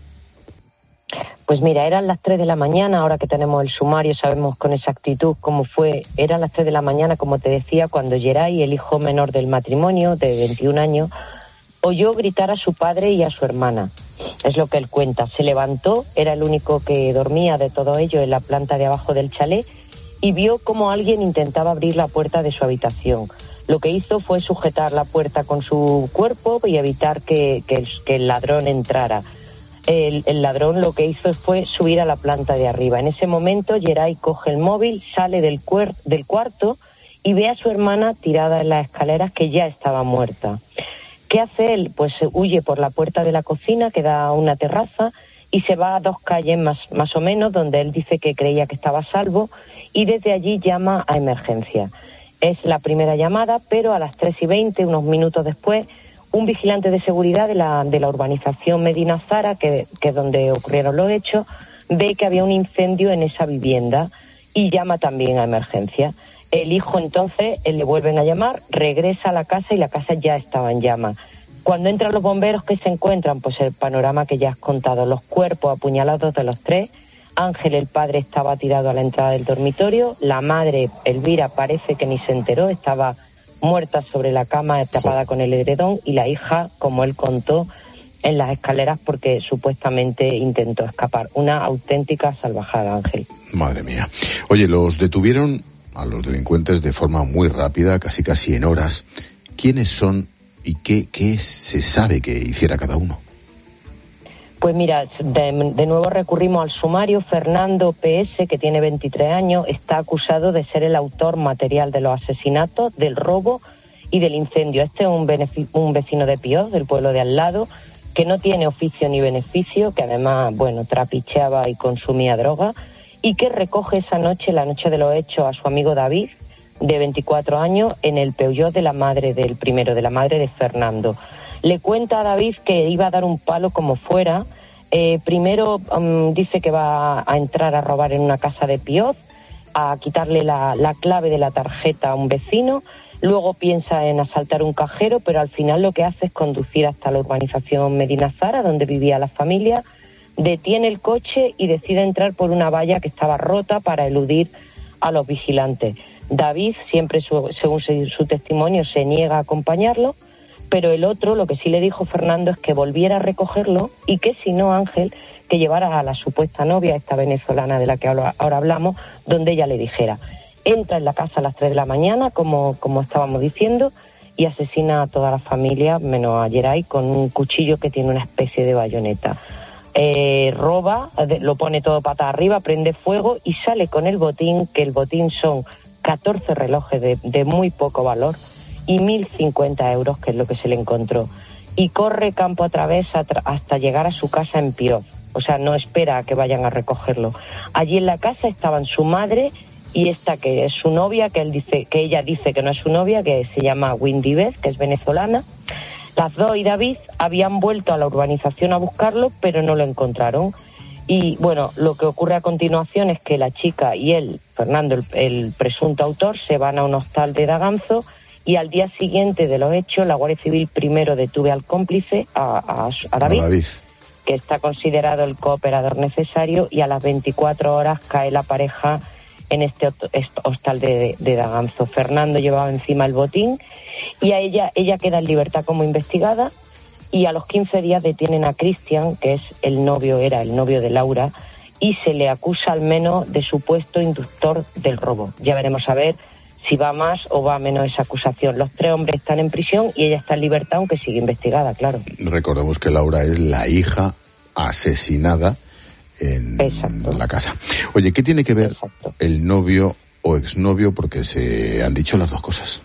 Pues mira, eran las tres de la mañana, ahora que tenemos el sumario sabemos con exactitud cómo fue. Eran las tres de la mañana, como te decía, cuando Geray, el hijo menor del matrimonio, de veintiún años, oyó gritar a su padre y a su hermana. Es lo que él cuenta. Se levantó, era el único que dormía de todo ello en la planta de abajo del chalet, y vio cómo alguien intentaba abrir la puerta de su habitación. Lo que hizo fue sujetar la puerta con su cuerpo y evitar que, que, el, que el ladrón entrara. El, el ladrón lo que hizo fue subir a la planta de arriba. En ese momento, Geray coge el móvil, sale del, cuer- del cuarto y ve a su hermana tirada en las escaleras, que ya estaba muerta. ¿Qué hace él? Pues huye por la puerta de la cocina, que da a una terraza, y se va a dos calles más, más o menos, donde él dice que creía que estaba a salvo, y desde allí llama a emergencia. Es la primera llamada, pero a las tres y veinte, unos minutos después, un vigilante de seguridad de la, de la urbanización Medina Zara, que, que es donde ocurrieron los hechos, ve que había un incendio en esa vivienda y llama también a emergencia. El hijo entonces, le vuelven a llamar, regresa a la casa y la casa ya estaba en llamas. Cuando entran los bomberos, ¿qué se encuentran? Pues el panorama que ya has contado, los cuerpos apuñalados de los tres. Ángel, el padre, estaba tirado a la entrada del dormitorio. La madre, Elvira, parece que ni se enteró, estaba muerta sobre la cama, tapada con el edredón, y la hija, como él contó, en las escaleras porque supuestamente intentó escapar. Una auténtica salvajada, Ángel. Madre mía. Oye, los detuvieron a los delincuentes de forma muy rápida, casi casi en horas. ¿Quiénes son y qué, qué se sabe que hiciera cada uno? Pues mira, de, de nuevo recurrimos al sumario. Fernando P S, que tiene veintitrés años, está acusado de ser el autor material de los asesinatos, del robo y del incendio. Este es un, benefic- un vecino de Pioz, del pueblo de al lado, que no tiene oficio ni beneficio, que además, bueno, trapicheaba y consumía droga, y que recoge esa noche, la noche de los hechos, a su amigo David, de veinticuatro años, en el Peugeot de la madre del primero, de la madre de Fernando. Le cuenta a David que iba a dar un palo como fuera. Eh, primero um, dice que va a entrar a robar en una casa de Pioz, a quitarle la, la clave de la tarjeta a un vecino. Luego piensa en asaltar un cajero, pero al final lo que hace es conducir hasta la urbanización Medina Zara, donde vivía la familia. Detiene el coche y decide entrar por una valla que estaba rota para eludir a los vigilantes. David, siempre su, según su testimonio, se niega a acompañarlo, pero el otro, lo que sí le dijo Fernando, es que volviera a recogerlo y que si no, Ángel, que llevara a la supuesta novia, esta venezolana de la que ahora hablamos, donde ella le dijera. Entra en la casa a las tres de la mañana, como, como estábamos diciendo, y asesina a toda la familia, menos a Geray, con un cuchillo que tiene una especie de bayoneta. eh, roba, lo pone todo patas arriba, prende fuego y sale con el botín, que el botín son catorce relojes de, de muy poco valor y mil cincuenta euros, que es lo que se le encontró. Y corre campo a través hasta llegar a su casa en Pioz. O sea, no espera a que vayan a recogerlo. Allí en la casa estaban su madre y esta que es su novia, que él dice, que ella dice que no es su novia, que se llama Windy Beth, que es venezolana. Las dos y David habían vuelto a la urbanización a buscarlo, pero no lo encontraron. Y bueno, lo que ocurre a continuación es que la chica y él, Fernando, el, el presunto autor, se van a un hostal de Daganzo y al día siguiente de los hechos la Guardia Civil primero detuve al cómplice, a, a, a David, a David, que está considerado el cooperador necesario, y a las veinticuatro horas cae la pareja en este hostal de, de Daganzo. Fernando llevaba encima el botín y a ella, ella queda en libertad como investigada, y a los quince días detienen a Cristian, que es el novio, era el novio de Laura, y se le acusa al menos de supuesto inductor del robo. Ya veremos a ver si va más o va menos esa acusación. Los tres hombres están en prisión y ella está en libertad, aunque sigue investigada, claro. Recordemos que Laura es la hija asesinada en Exacto. la casa. Oye, ¿qué tiene que ver Exacto. el novio o exnovio? Porque se han dicho las dos cosas.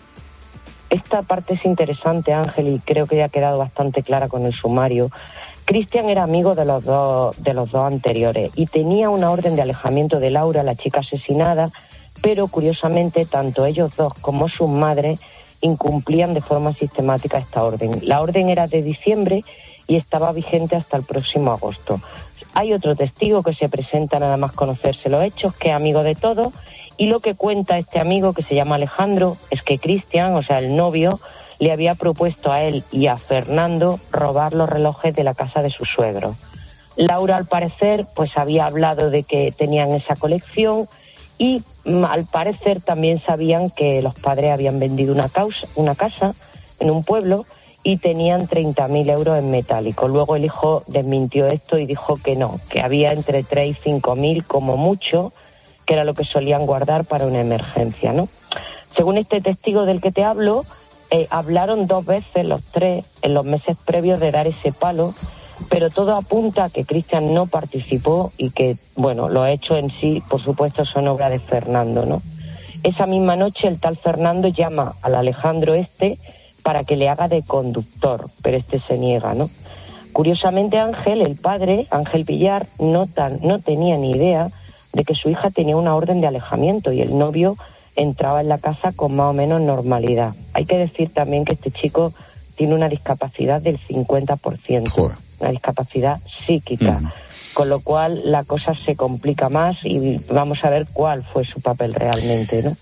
Esta parte es interesante, Ángel, y creo que ya ha quedado bastante clara con el sumario. Cristian era amigo de los dos de los dos anteriores y tenía una orden de alejamiento de Laura, la chica asesinada, pero curiosamente tanto ellos dos como sus madres incumplían de forma sistemática esta orden. La orden era de diciembre y estaba vigente hasta el próximo agosto. Hay otro testigo que se presenta nada más conocerse los hechos, que es amigo de todos, y lo que cuenta este amigo, que se llama Alejandro, es que Cristian, o sea, el novio, le había propuesto a él y a Fernando robar los relojes de la casa de su suegro. Laura, al parecer, pues había hablado de que tenían esa colección y al parecer también sabían que los padres habían vendido una, causa, una casa en un pueblo y tenían treinta mil euros en metálico. Luego el hijo desmintió esto y dijo que no, que había entre tres y cinco mil como mucho, que era lo que solían guardar para una emergencia, ¿no? Según este testigo del que te hablo, eh, hablaron dos veces los tres en los meses previos de dar ese palo, pero todo apunta a que Cristian no participó y que, bueno, los hechos en sí, por supuesto, son obra de Fernando, ¿no? Esa misma noche el tal Fernando llama al Alejandro este para que le haga de conductor, pero este se niega, ¿no? Curiosamente, Ángel, el padre, Ángel Villar, no, tan, no tenía ni idea de que su hija tenía una orden de alejamiento y el novio entraba en la casa con más o menos normalidad. Hay que decir también que este chico tiene una discapacidad del cincuenta por ciento, Joder. Una discapacidad psíquica, mm. con lo cual la cosa se complica más y vamos a ver cuál fue su papel realmente, ¿no?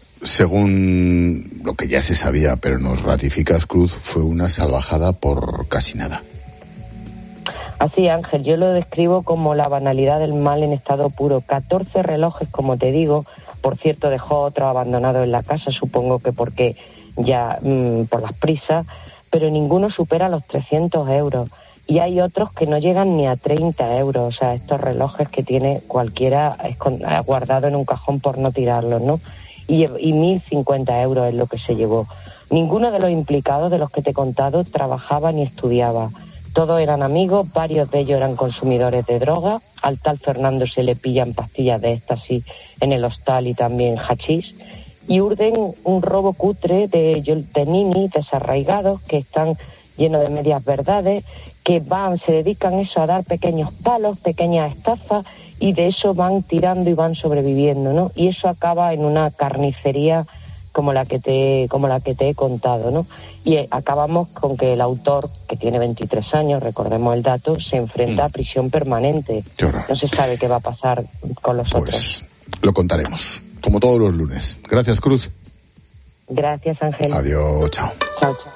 Según lo que ya se sabía, pero nos ratificas, Cruz, fue una salvajada por casi nada. Así, Ángel, yo lo describo como la banalidad del mal en estado puro. catorce relojes, como te digo. Por cierto, dejó otro abandonado en la casa, supongo que porque ya mmm, por las prisas, pero ninguno supera los trescientos euros. Y hay otros que no llegan ni a treinta euros, o sea, estos relojes que tiene cualquiera guardado en un cajón por no tirarlos, ¿no? Y, y mil cincuenta euros es lo que se llevó. Ninguno de los implicados, de los que te he contado, trabajaba ni estudiaba. Todos eran amigos, varios de ellos eran consumidores de droga. Al tal Fernando se le pillan pastillas de éxtasis en el hostal y también hachís. Y urden un robo cutre de yoltenini desarraigados que están llenos de medias verdades, que van, se dedican eso a dar pequeños palos, pequeñas estafas, y de eso van tirando y van sobreviviendo, ¿no? Y eso acaba en una carnicería como la que te como la que te he contado, ¿no? Y eh, acabamos con que el autor, que tiene veintitrés años, recordemos el dato, se enfrenta mm. a prisión permanente. No se sabe qué va a pasar con los pues, otros. Lo contaremos, como todos los lunes. Gracias, Cruz. Gracias, Ángel. Adiós, chao. Chao, chao.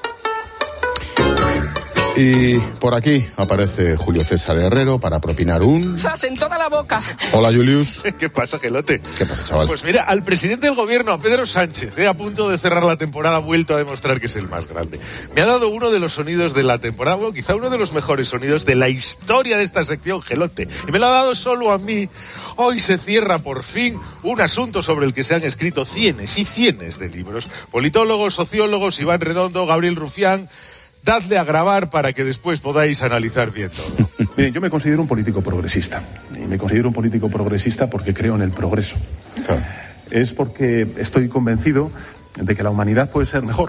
Y por aquí aparece Julio César Herrero para propinar un... ¡Zas en toda la boca! Hola, Julius. ¿Qué pasa, Gelote? ¿Qué pasa, chaval? Pues mira, al presidente del gobierno, a Pedro Sánchez, eh, a punto de cerrar la temporada, ha vuelto a demostrar que es el más grande. Me ha dado uno de los sonidos de la temporada, bueno, quizá uno de los mejores sonidos de la historia de esta sección, Gelote. Y me lo ha dado solo a mí. Hoy se cierra, por fin, un asunto sobre el que se han escrito cienes y cienes de libros. Politólogos, sociólogos, Iván Redondo, Gabriel Rufián... dadle a grabar para que después podáis analizar bien todo. Miren, yo me considero un político progresista. Y me considero un político progresista porque creo en el progreso. Claro. Es porque estoy convencido de que la humanidad puede ser mejor.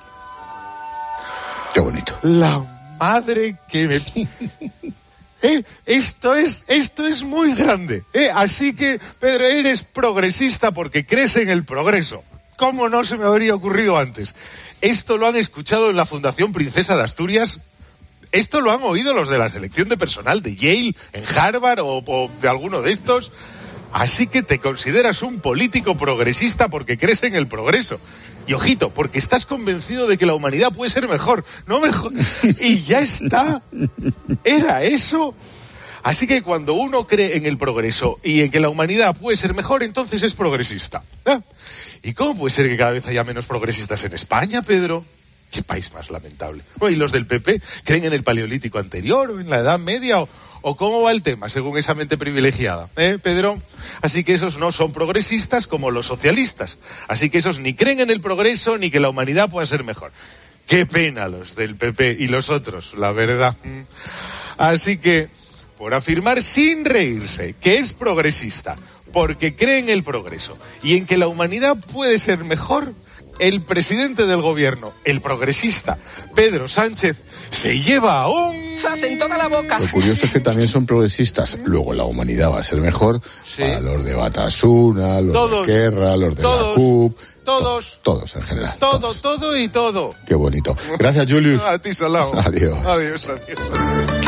Qué bonito. La madre que me... Eh, esto es, esto es muy grande. Eh, así que, Pedro, eres progresista porque crees en el progreso. ¿Cómo no se me habría ocurrido antes? Esto lo han escuchado en la Fundación Princesa de Asturias. Esto lo han oído los de la selección de personal de Yale, en Harvard o, o de alguno de estos. Así que te consideras un político progresista porque crees en el progreso. Y ojito, porque estás convencido de que la humanidad puede ser mejor, no mejor. Y ya está. ¿Era eso? Así que cuando uno cree en el progreso y en que la humanidad puede ser mejor, entonces es progresista. ¿Eh? ¿Y cómo puede ser que cada vez haya menos progresistas en España, Pedro? Qué país más lamentable. Bueno, ¿y los del P P creen en el Paleolítico anterior o en la Edad Media o, o cómo va el tema según esa mente privilegiada? ¿Eh, Pedro? Así que esos no son progresistas como los socialistas. Así que esos ni creen en el progreso ni que la humanidad pueda ser mejor. Qué pena los del P P y los otros, la verdad. Así que, por afirmar sin reírse que es progresista, porque cree en el progreso y en que la humanidad puede ser mejor, el presidente del gobierno, el progresista, Pedro Sánchez, se lleva a un... ¡Zas en toda la boca! Lo curioso es que también son progresistas. Luego la humanidad va a ser mejor sí. para los de Batasuna, los todos, de Esquerra, los de todos, la C U P... Todos. Todos en general. Todo, todos. todo y todo. Qué bonito. Gracias, Julius. A ti, Salao. Adiós. Adiós, adiós, adiós.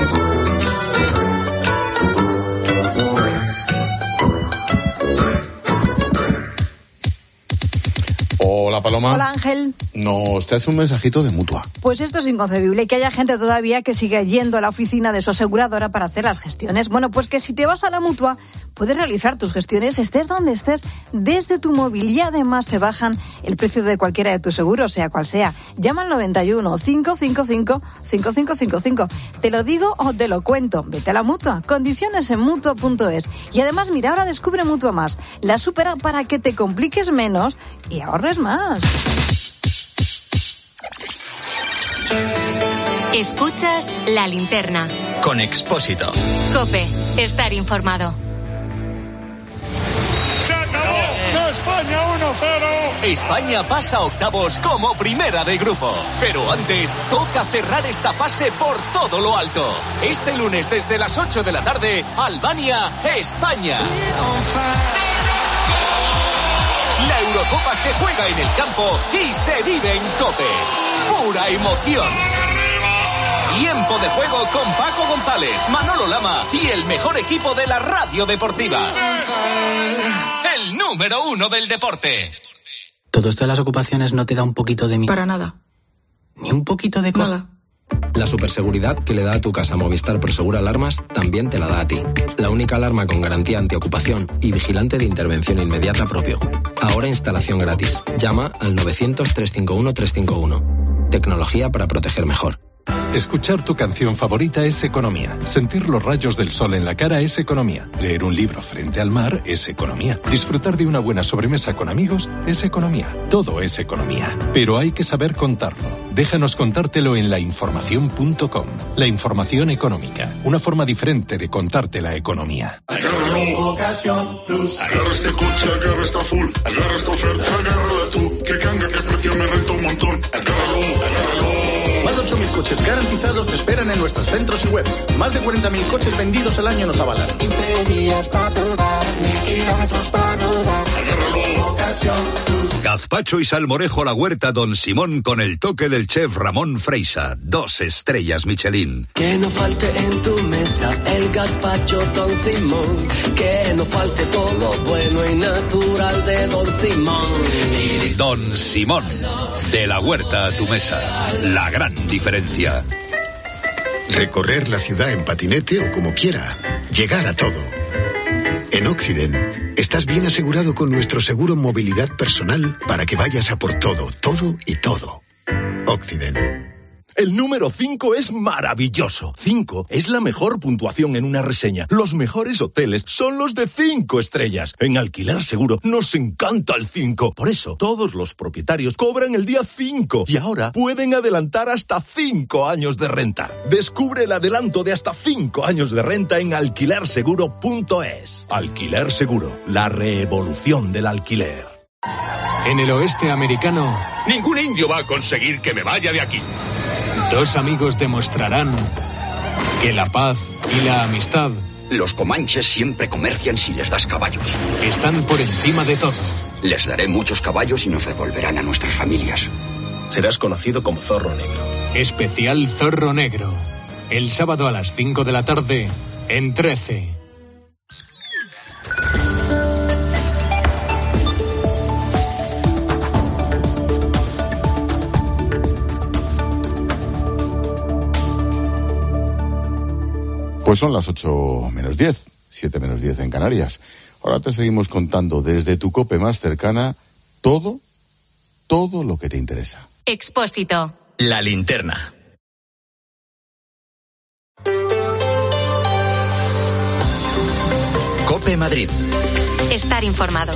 Hola, Paloma. Hola, Ángel. Nos traes un mensajito de Mutua. Pues esto es inconcebible, que haya gente todavía que siga yendo a la oficina de su aseguradora para hacer las gestiones. Bueno, pues que si te vas a la Mutua, puedes realizar tus gestiones, estés donde estés, desde tu móvil, y además te bajan el precio de cualquiera de tus seguros, sea cual sea. Llama al noventa y uno, cinco cinco cinco, cinco cinco cinco cinco. ¿Te lo digo o te lo cuento? Vete a la Mutua. Condiciones en Mutua punto es. Y además, mira, ahora descubre Mutua Más, la super app para que te compliques menos y ahorres más. Escuchas La Linterna. Con Expósito. COPE. Estar informado. ¡Se acabó! ¡De España uno cero! España pasa a octavos como primera de grupo. Pero antes, toca cerrar esta fase por todo lo alto. Este lunes desde las ocho de la tarde, Albania, España. La Eurocopa se juega en el campo y se vive en COPE. Pura emoción. Tiempo de juego con Paco González, Manolo Lama y el mejor equipo de la radio deportiva. El número uno del deporte. ¿Todo esto de las ocupaciones no te da un poquito de miedo? Para nada. ¿Ni un poquito de cosa? Nada. La superseguridad que le da a tu casa Movistar Prosegur Alarmas también te la da a ti. La única alarma con garantía antiocupación y vigilante de intervención inmediata propio. Ahora instalación gratis. Llama al novecientos, trescientos cincuenta y uno, trescientos cincuenta y uno. Tecnología para proteger mejor. Escuchar tu canción favorita es economía. Sentir los rayos del sol en la cara es economía. Leer un libro frente al mar es economía. Disfrutar de una buena sobremesa con amigos es economía. Todo es economía. Pero hay que saber contarlo. Déjanos contártelo en la información punto com. La información económica. Una forma diferente de contarte la economía. Agárralo, Ocasión Plus. Agarra este coche, agarra esta full. Agarra esta oferta, agárrala tú. Que canga, que precio me renta un montón. Agárralo, agárralo. Más de ocho mil coches garantizados te esperan en nuestros centros y web. Más de cuarenta mil coches vendidos al año nos avalan. quince días para probar, mil kilómetros para rodar. Agárralo, Ocasión Plus. Gazpacho y salmorejo a la huerta Don Simón con el toque del chef Ramón Freisa. Dos estrellas Michelin. Que no falte en tu mesa el gazpacho Don Simón. Que no falte todo lo bueno y natural de Don Simón. Don Simón. De la huerta a tu mesa. La gran diferencia. Recorrer la ciudad en patinete o como quiera. Llegar a todo. En Occident, estás bien asegurado con nuestro seguro movilidad personal para que vayas a por todo, todo y todo. Occident. El número cinco es maravilloso. cinco es la mejor puntuación en una reseña. Los mejores hoteles son los de cinco estrellas. En Alquiler Seguro nos encanta el cinco. Por eso, todos los propietarios cobran el día cinco y ahora pueden adelantar hasta cinco años de renta. Descubre el adelanto de hasta cinco años de renta en alquiler seguro punto es. Alquiler Seguro, la revolución del alquiler. En el oeste americano, ningún indio va a conseguir que me vaya de aquí. Dos amigos demostrarán que la paz y la amistad... Los comanches siempre comercian si les das caballos. Están por encima de todo. Les daré muchos caballos y nos devolverán a nuestras familias. Serás conocido como Zorro Negro. Especial Zorro Negro. El sábado a las cinco de la tarde, en trece. Pues son las ocho menos diez, siete menos diez en Canarias. Ahora te seguimos contando desde tu COPE más cercana todo, todo lo que te interesa. Expósito. La linterna. COPE Madrid. Estar informado.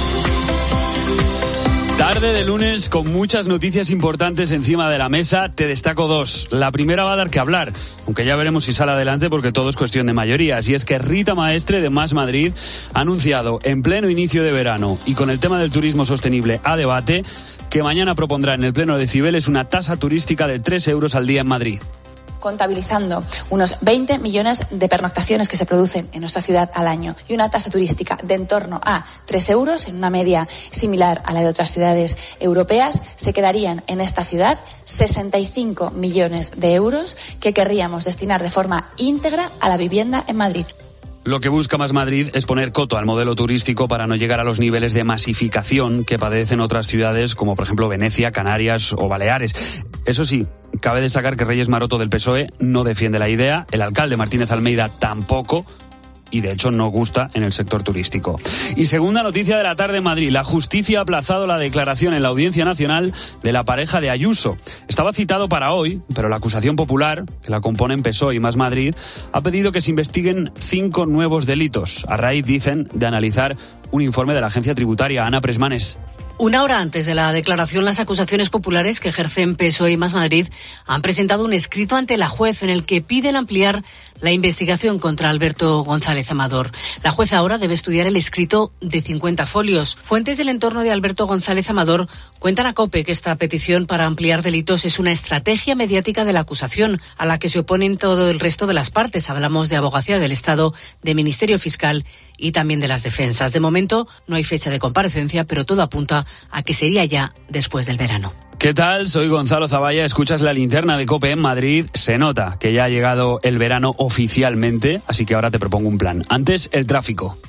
Tarde de lunes con muchas noticias importantes encima de la mesa. Te destaco dos. La primera va a dar que hablar, aunque ya veremos si sale adelante porque todo es cuestión de mayorías. Y es que Rita Maestre de Más Madrid ha anunciado en pleno inicio de verano y con el tema del turismo sostenible a debate que mañana propondrá en el Pleno de Cibeles una tasa turística de tres euros al día en Madrid. Contabilizando unos veinte millones de pernoctaciones que se producen en nuestra ciudad al año y una tasa turística de en torno a tres euros, en una media similar a la de otras ciudades europeas, se quedarían en esta ciudad sesenta y cinco millones de euros que querríamos destinar de forma íntegra a la vivienda en Madrid. Lo que busca Más Madrid es poner coto al modelo turístico para no llegar a los niveles de masificación que padecen otras ciudades como por ejemplo Venecia, Canarias o Baleares. Eso sí, cabe destacar que Reyes Maroto del P S O E no defiende la idea, el alcalde Martínez Almeida tampoco, y de hecho no gusta en el sector turístico. Y segunda noticia de la tarde en Madrid, la justicia ha aplazado la declaración en la Audiencia Nacional de la pareja de Ayuso. Estaba citado para hoy, pero la acusación popular, que la componen P S O E y Más Madrid, ha pedido que se investiguen cinco nuevos delitos, a raíz, dicen, de analizar un informe de la agencia tributaria. Ana Presmanes. Una hora antes de la declaración, las acusaciones populares que ejercen P S O E y Más Madrid han presentado un escrito ante la juez en el que piden ampliar la investigación contra Alberto González Amador. La juez ahora debe estudiar el escrito de cincuenta folios. Fuentes del entorno de Alberto González Amador cuentan a COPE que esta petición para ampliar delitos es una estrategia mediática de la acusación, a la que se oponen todo el resto de las partes. Hablamos de Abogacía del Estado, de Ministerio Fiscal y también de las defensas. De momento no hay fecha de comparecencia, pero todo apunta a que sería ya después del verano. ¿Qué tal? Soy Gonzalo Zavalla, escuchas la linterna de COPE en Madrid. Se nota que ya ha llegado el verano oficialmente, así que ahora te propongo un plan. Antes, el tráfico.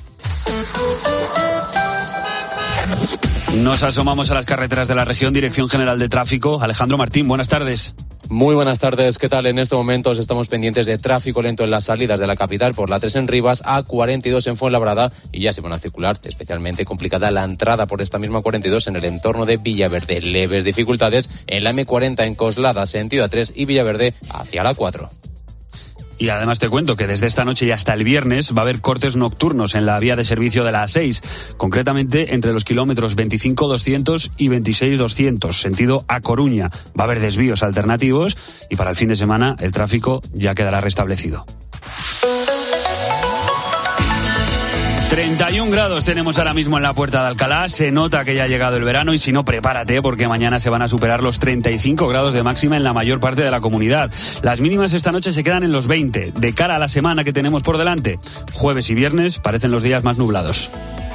Nos asomamos a las carreteras de la región, Dirección General de Tráfico. Alejandro Martín, buenas tardes. Muy buenas tardes, ¿qué tal? En estos momentos estamos pendientes de tráfico lento en las salidas de la capital por la tres en Rivas, A cuarenta y dos en Fuenlabrada y ya se van a circular, especialmente complicada la entrada por esta misma cuarenta y dos en el entorno de Villaverde. Leves dificultades en la eme cuarenta en Coslada, sentido A tres y Villaverde hacia la cuatro. Y además te cuento que desde esta noche y hasta el viernes va a haber cortes nocturnos en la vía de servicio de la A seis, concretamente entre los kilómetros veinticinco doscientos y veintiséis doscientos, sentido A Coruña. Va a haber desvíos alternativos y para el fin de semana el tráfico ya quedará restablecido. treinta y un grados tenemos ahora mismo en la Puerta de Alcalá, se nota que ya ha llegado el verano y si no, prepárate porque mañana se van a superar los treinta y cinco grados de máxima en la mayor parte de la comunidad. Las mínimas esta noche se quedan en los veinte, de cara a la semana que tenemos por delante. Jueves y viernes parecen los días más nublados.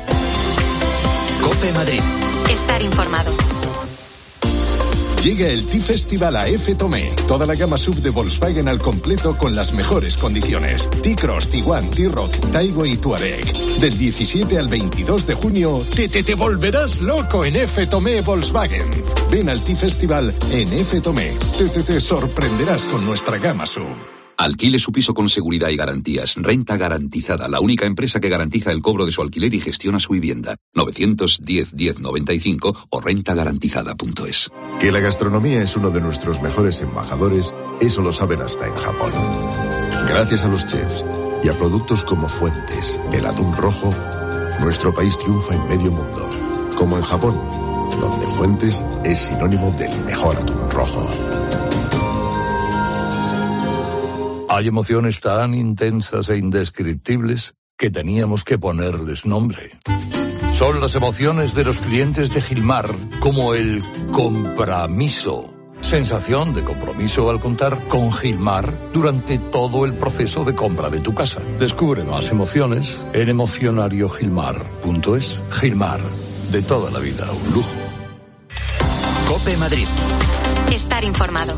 COPE Madrid. Estar informado. Llega el T-Festival a F Tomé. Toda la gama sub de Volkswagen al completo con las mejores condiciones. T-Cross, Tiguan, T-Rock, Taigo y Touareg. Del diecisiete al veintidós de junio, te, te, te volverás loco en F Tomé Volkswagen. Ven al T-Festival en F Tomé. Te, te, te sorprenderás con nuestra gama sub. Alquile su piso con seguridad y garantías. Renta Garantizada, la única empresa que garantiza el cobro de su alquiler y gestiona su vivienda. novecientos diez, diez noventa y cinco o renta garantizada punto es. Que la gastronomía es uno de nuestros mejores embajadores, eso lo saben hasta en Japón. Gracias a los chefs y a productos como Fuentes, el atún rojo, nuestro país triunfa en medio mundo. Como en Japón, donde Fuentes es sinónimo del mejor atún rojo. Hay emociones tan intensas e indescriptibles que teníamos que ponerles nombre. Son las emociones de los clientes de Gilmar, como el compromiso. Sensación de compromiso al contar con Gilmar durante todo el proceso de compra de tu casa. Descubre más emociones en emocionario gilmar punto es. Gilmar, de toda la vida, un lujo. COPE Madrid. Estar informado.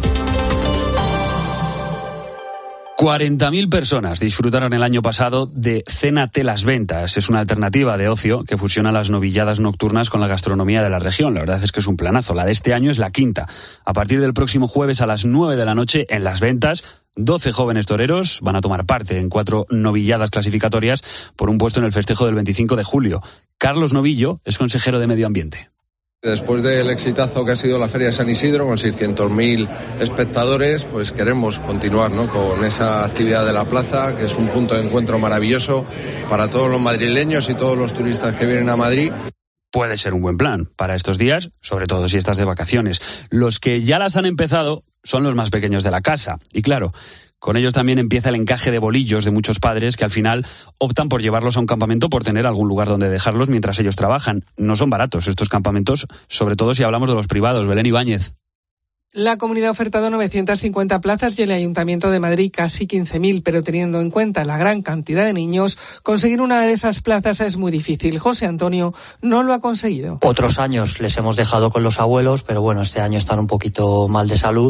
cuarenta mil personas disfrutaron el año pasado de Cénate las Ventas. Es una alternativa de ocio que fusiona las novilladas nocturnas con la gastronomía de la región. La verdad es que es un planazo. La de este año es la quinta. A partir del próximo jueves a las nueve de la noche en Las Ventas, doce jóvenes toreros van a tomar parte en cuatro novilladas clasificatorias por un puesto en el festejo del veinticinco de julio. Carlos Novillo es consejero de Medio Ambiente. Después del exitazo que ha sido la Feria de San Isidro, con seiscientos mil espectadores, pues queremos continuar, ¿no?, con esa actividad de la plaza, que es un punto de encuentro maravilloso para todos los madrileños y todos los turistas que vienen a Madrid. Puede ser un buen plan para estos días, sobre todo si estás de vacaciones. Los que ya las han empezado son los más pequeños de la casa. Y claro, con ellos también empieza el encaje de bolillos de muchos padres que al final optan por llevarlos a un campamento por tener algún lugar donde dejarlos mientras ellos trabajan. No son baratos estos campamentos, sobre todo si hablamos de los privados. Belén Ibáñez. La comunidad ha ofertado novecientas cincuenta plazas y el Ayuntamiento de Madrid casi quince mil, pero teniendo en cuenta la gran cantidad de niños, conseguir una de esas plazas es muy difícil. José Antonio no lo ha conseguido. Otros años les hemos dejado con los abuelos, pero bueno, este año están un poquito mal de salud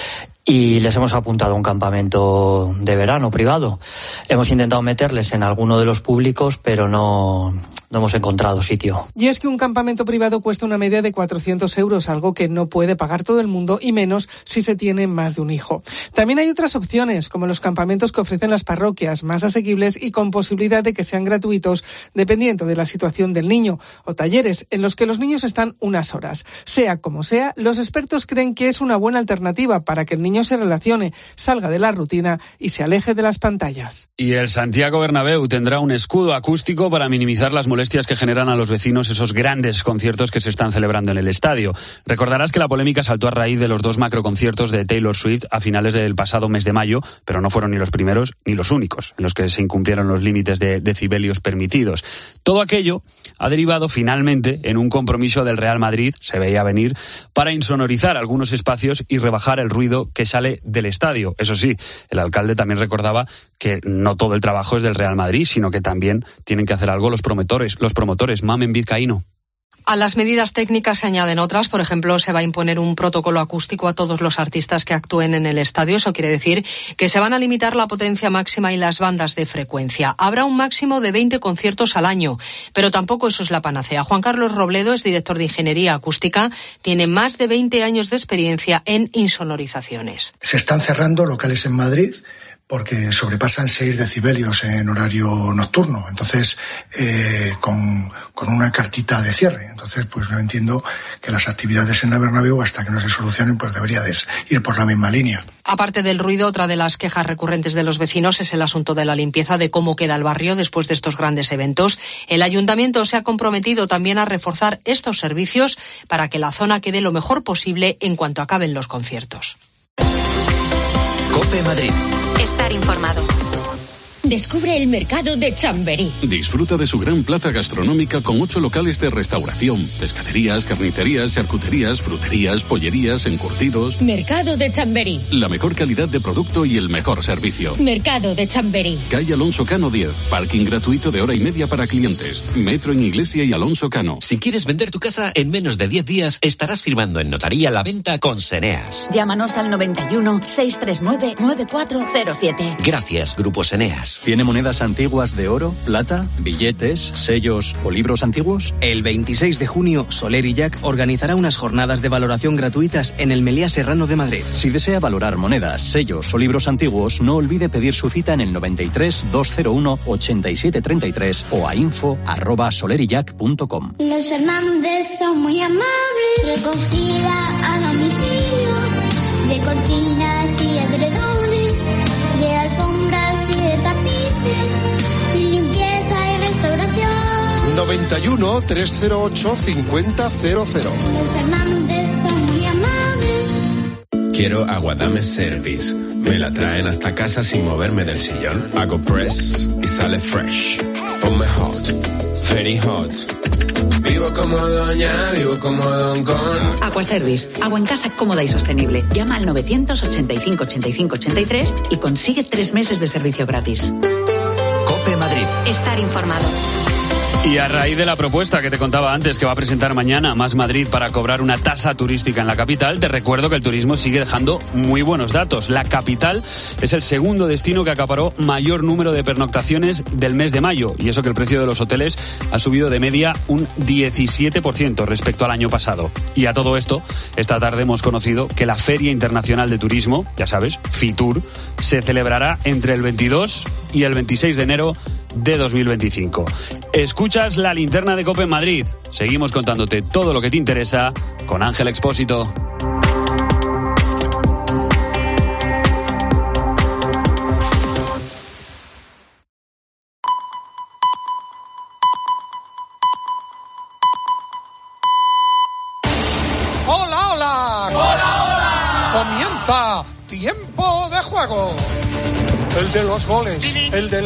y les hemos apuntado a un campamento de verano privado. Hemos intentado meterles en alguno de los públicos, pero no, no hemos encontrado sitio. Y es que un campamento privado cuesta una media de cuatrocientos euros, algo que no puede pagar todo el mundo y menos si se tiene más de un hijo. También hay otras opciones, como los campamentos que ofrecen las parroquias, más asequibles y con posibilidad de que sean gratuitos, dependiendo de la situación del niño, o talleres en los que los niños están unas horas. Sea como sea, los expertos creen que es una buena alternativa para que el niño se relacione, salga de la rutina y se aleje de las pantallas. Y el Santiago Bernabéu tendrá un escudo acústico para minimizar las molestias que generan a los vecinos esos grandes conciertos que se están celebrando en el estadio. Recordarás que la polémica saltó a raíz de los dos macroconciertos de Taylor Swift a finales del pasado mes de mayo, pero no fueron ni los primeros ni los únicos en los que se incumplieron los límites de decibelios permitidos. Todo aquello ha derivado finalmente en un compromiso del Real Madrid, se veía venir, para insonorizar algunos espacios y rebajar el ruido que sale del estadio. Eso sí, el alcalde también recordaba que no todo el trabajo es del Real Madrid, sino que también tienen que hacer algo los promotores, los promotores. Mamen Vizcaíno. A las medidas técnicas se añaden otras. Por ejemplo, se va a imponer un protocolo acústico a todos los artistas que actúen en el estadio. Eso quiere decir que se van a limitar la potencia máxima y las bandas de frecuencia. Habrá un máximo de veinte conciertos al año, pero tampoco eso es la panacea. Juan Carlos Robledo es director de Ingeniería Acústica. Tiene más de veinte años de experiencia en insonorizaciones. Se están cerrando locales en Madrid porque sobrepasan seis decibelios en horario nocturno, entonces eh, con, con una cartita de cierre. Entonces, pues no entiendo que las actividades en el Bernabéu, hasta que no se solucionen, pues debería de ir por la misma línea. Aparte del ruido, otra de las quejas recurrentes de los vecinos es el asunto de la limpieza, de cómo queda el barrio después de estos grandes eventos. El ayuntamiento se ha comprometido también a reforzar estos servicios para que la zona quede lo mejor posible en cuanto acaben los conciertos. COPE Madrid. Estar informado. Descubre el mercado de Chamberí. Disfruta de su gran plaza gastronómica con ocho locales de restauración, pescaderías, carnicerías, charcuterías, fruterías, pollerías, encurtidos. Mercado de Chamberí. La mejor calidad de producto y el mejor servicio. Mercado de Chamberí. Calle Alonso Cano diez. Parking gratuito de hora y media para clientes. Metro en Iglesia y Alonso Cano. Si quieres vender tu casa en menos de diez días, estarás firmando en notaría la venta con Seneas. Llámanos al noventa y uno, seiscientos treinta y nueve, noventa y cuatro cero siete. Gracias, Grupo Seneas. ¿Tiene monedas antiguas de oro, plata, billetes, sellos o libros antiguos? El veintiséis de junio, Soler y Jack organizará unas jornadas de valoración gratuitas en el Meliá Serrano de Madrid. Si desea valorar monedas, sellos o libros antiguos, no olvide pedir su cita en el noventa y tres, doscientos uno, ochenta y siete treinta y tres o a info arroba solerijack punto com. Los Fernández son muy amables, recogida a la de cortinas y edredones, de alfombras y de tapices, limpieza y restauración. noventa y uno, trescientos ocho, cincuenta cero cero. Los Fernández son muy amables. Quiero Aguadame Service. Me la traen hasta casa sin moverme del sillón. Hago press y sale fresh. Ponme hot, very hot. Vivo como doña, vivo como Don Con. Aquaservice, agua en casa cómoda y sostenible. Llama al novecientos ochenta y cinco, ochenta y cinco, ochenta y tres y consigue tres meses de servicio gratis. COPE Madrid. Estar informado. Y a raíz de la propuesta que te contaba antes que va a presentar mañana Más Madrid para cobrar una tasa turística en la capital, te recuerdo que el turismo sigue dejando muy buenos datos. La capital es el segundo destino que acaparó mayor número de pernoctaciones del mes de mayo, y eso que el precio de los hoteles ha subido de media un diecisiete por ciento respecto al año pasado. Y a todo esto, esta tarde hemos conocido que la Feria Internacional de Turismo, ya sabes, FITUR, se celebrará entre el veintidós y el veintiséis de enero de dos mil veinticinco. Escuchas la linterna de COPE en Madrid. Seguimos contándote todo lo que te interesa con Ángel Expósito. ¡Hola, hola! ¡Hola, hola! Comienza Tiempo de Juego. El de los goles, el de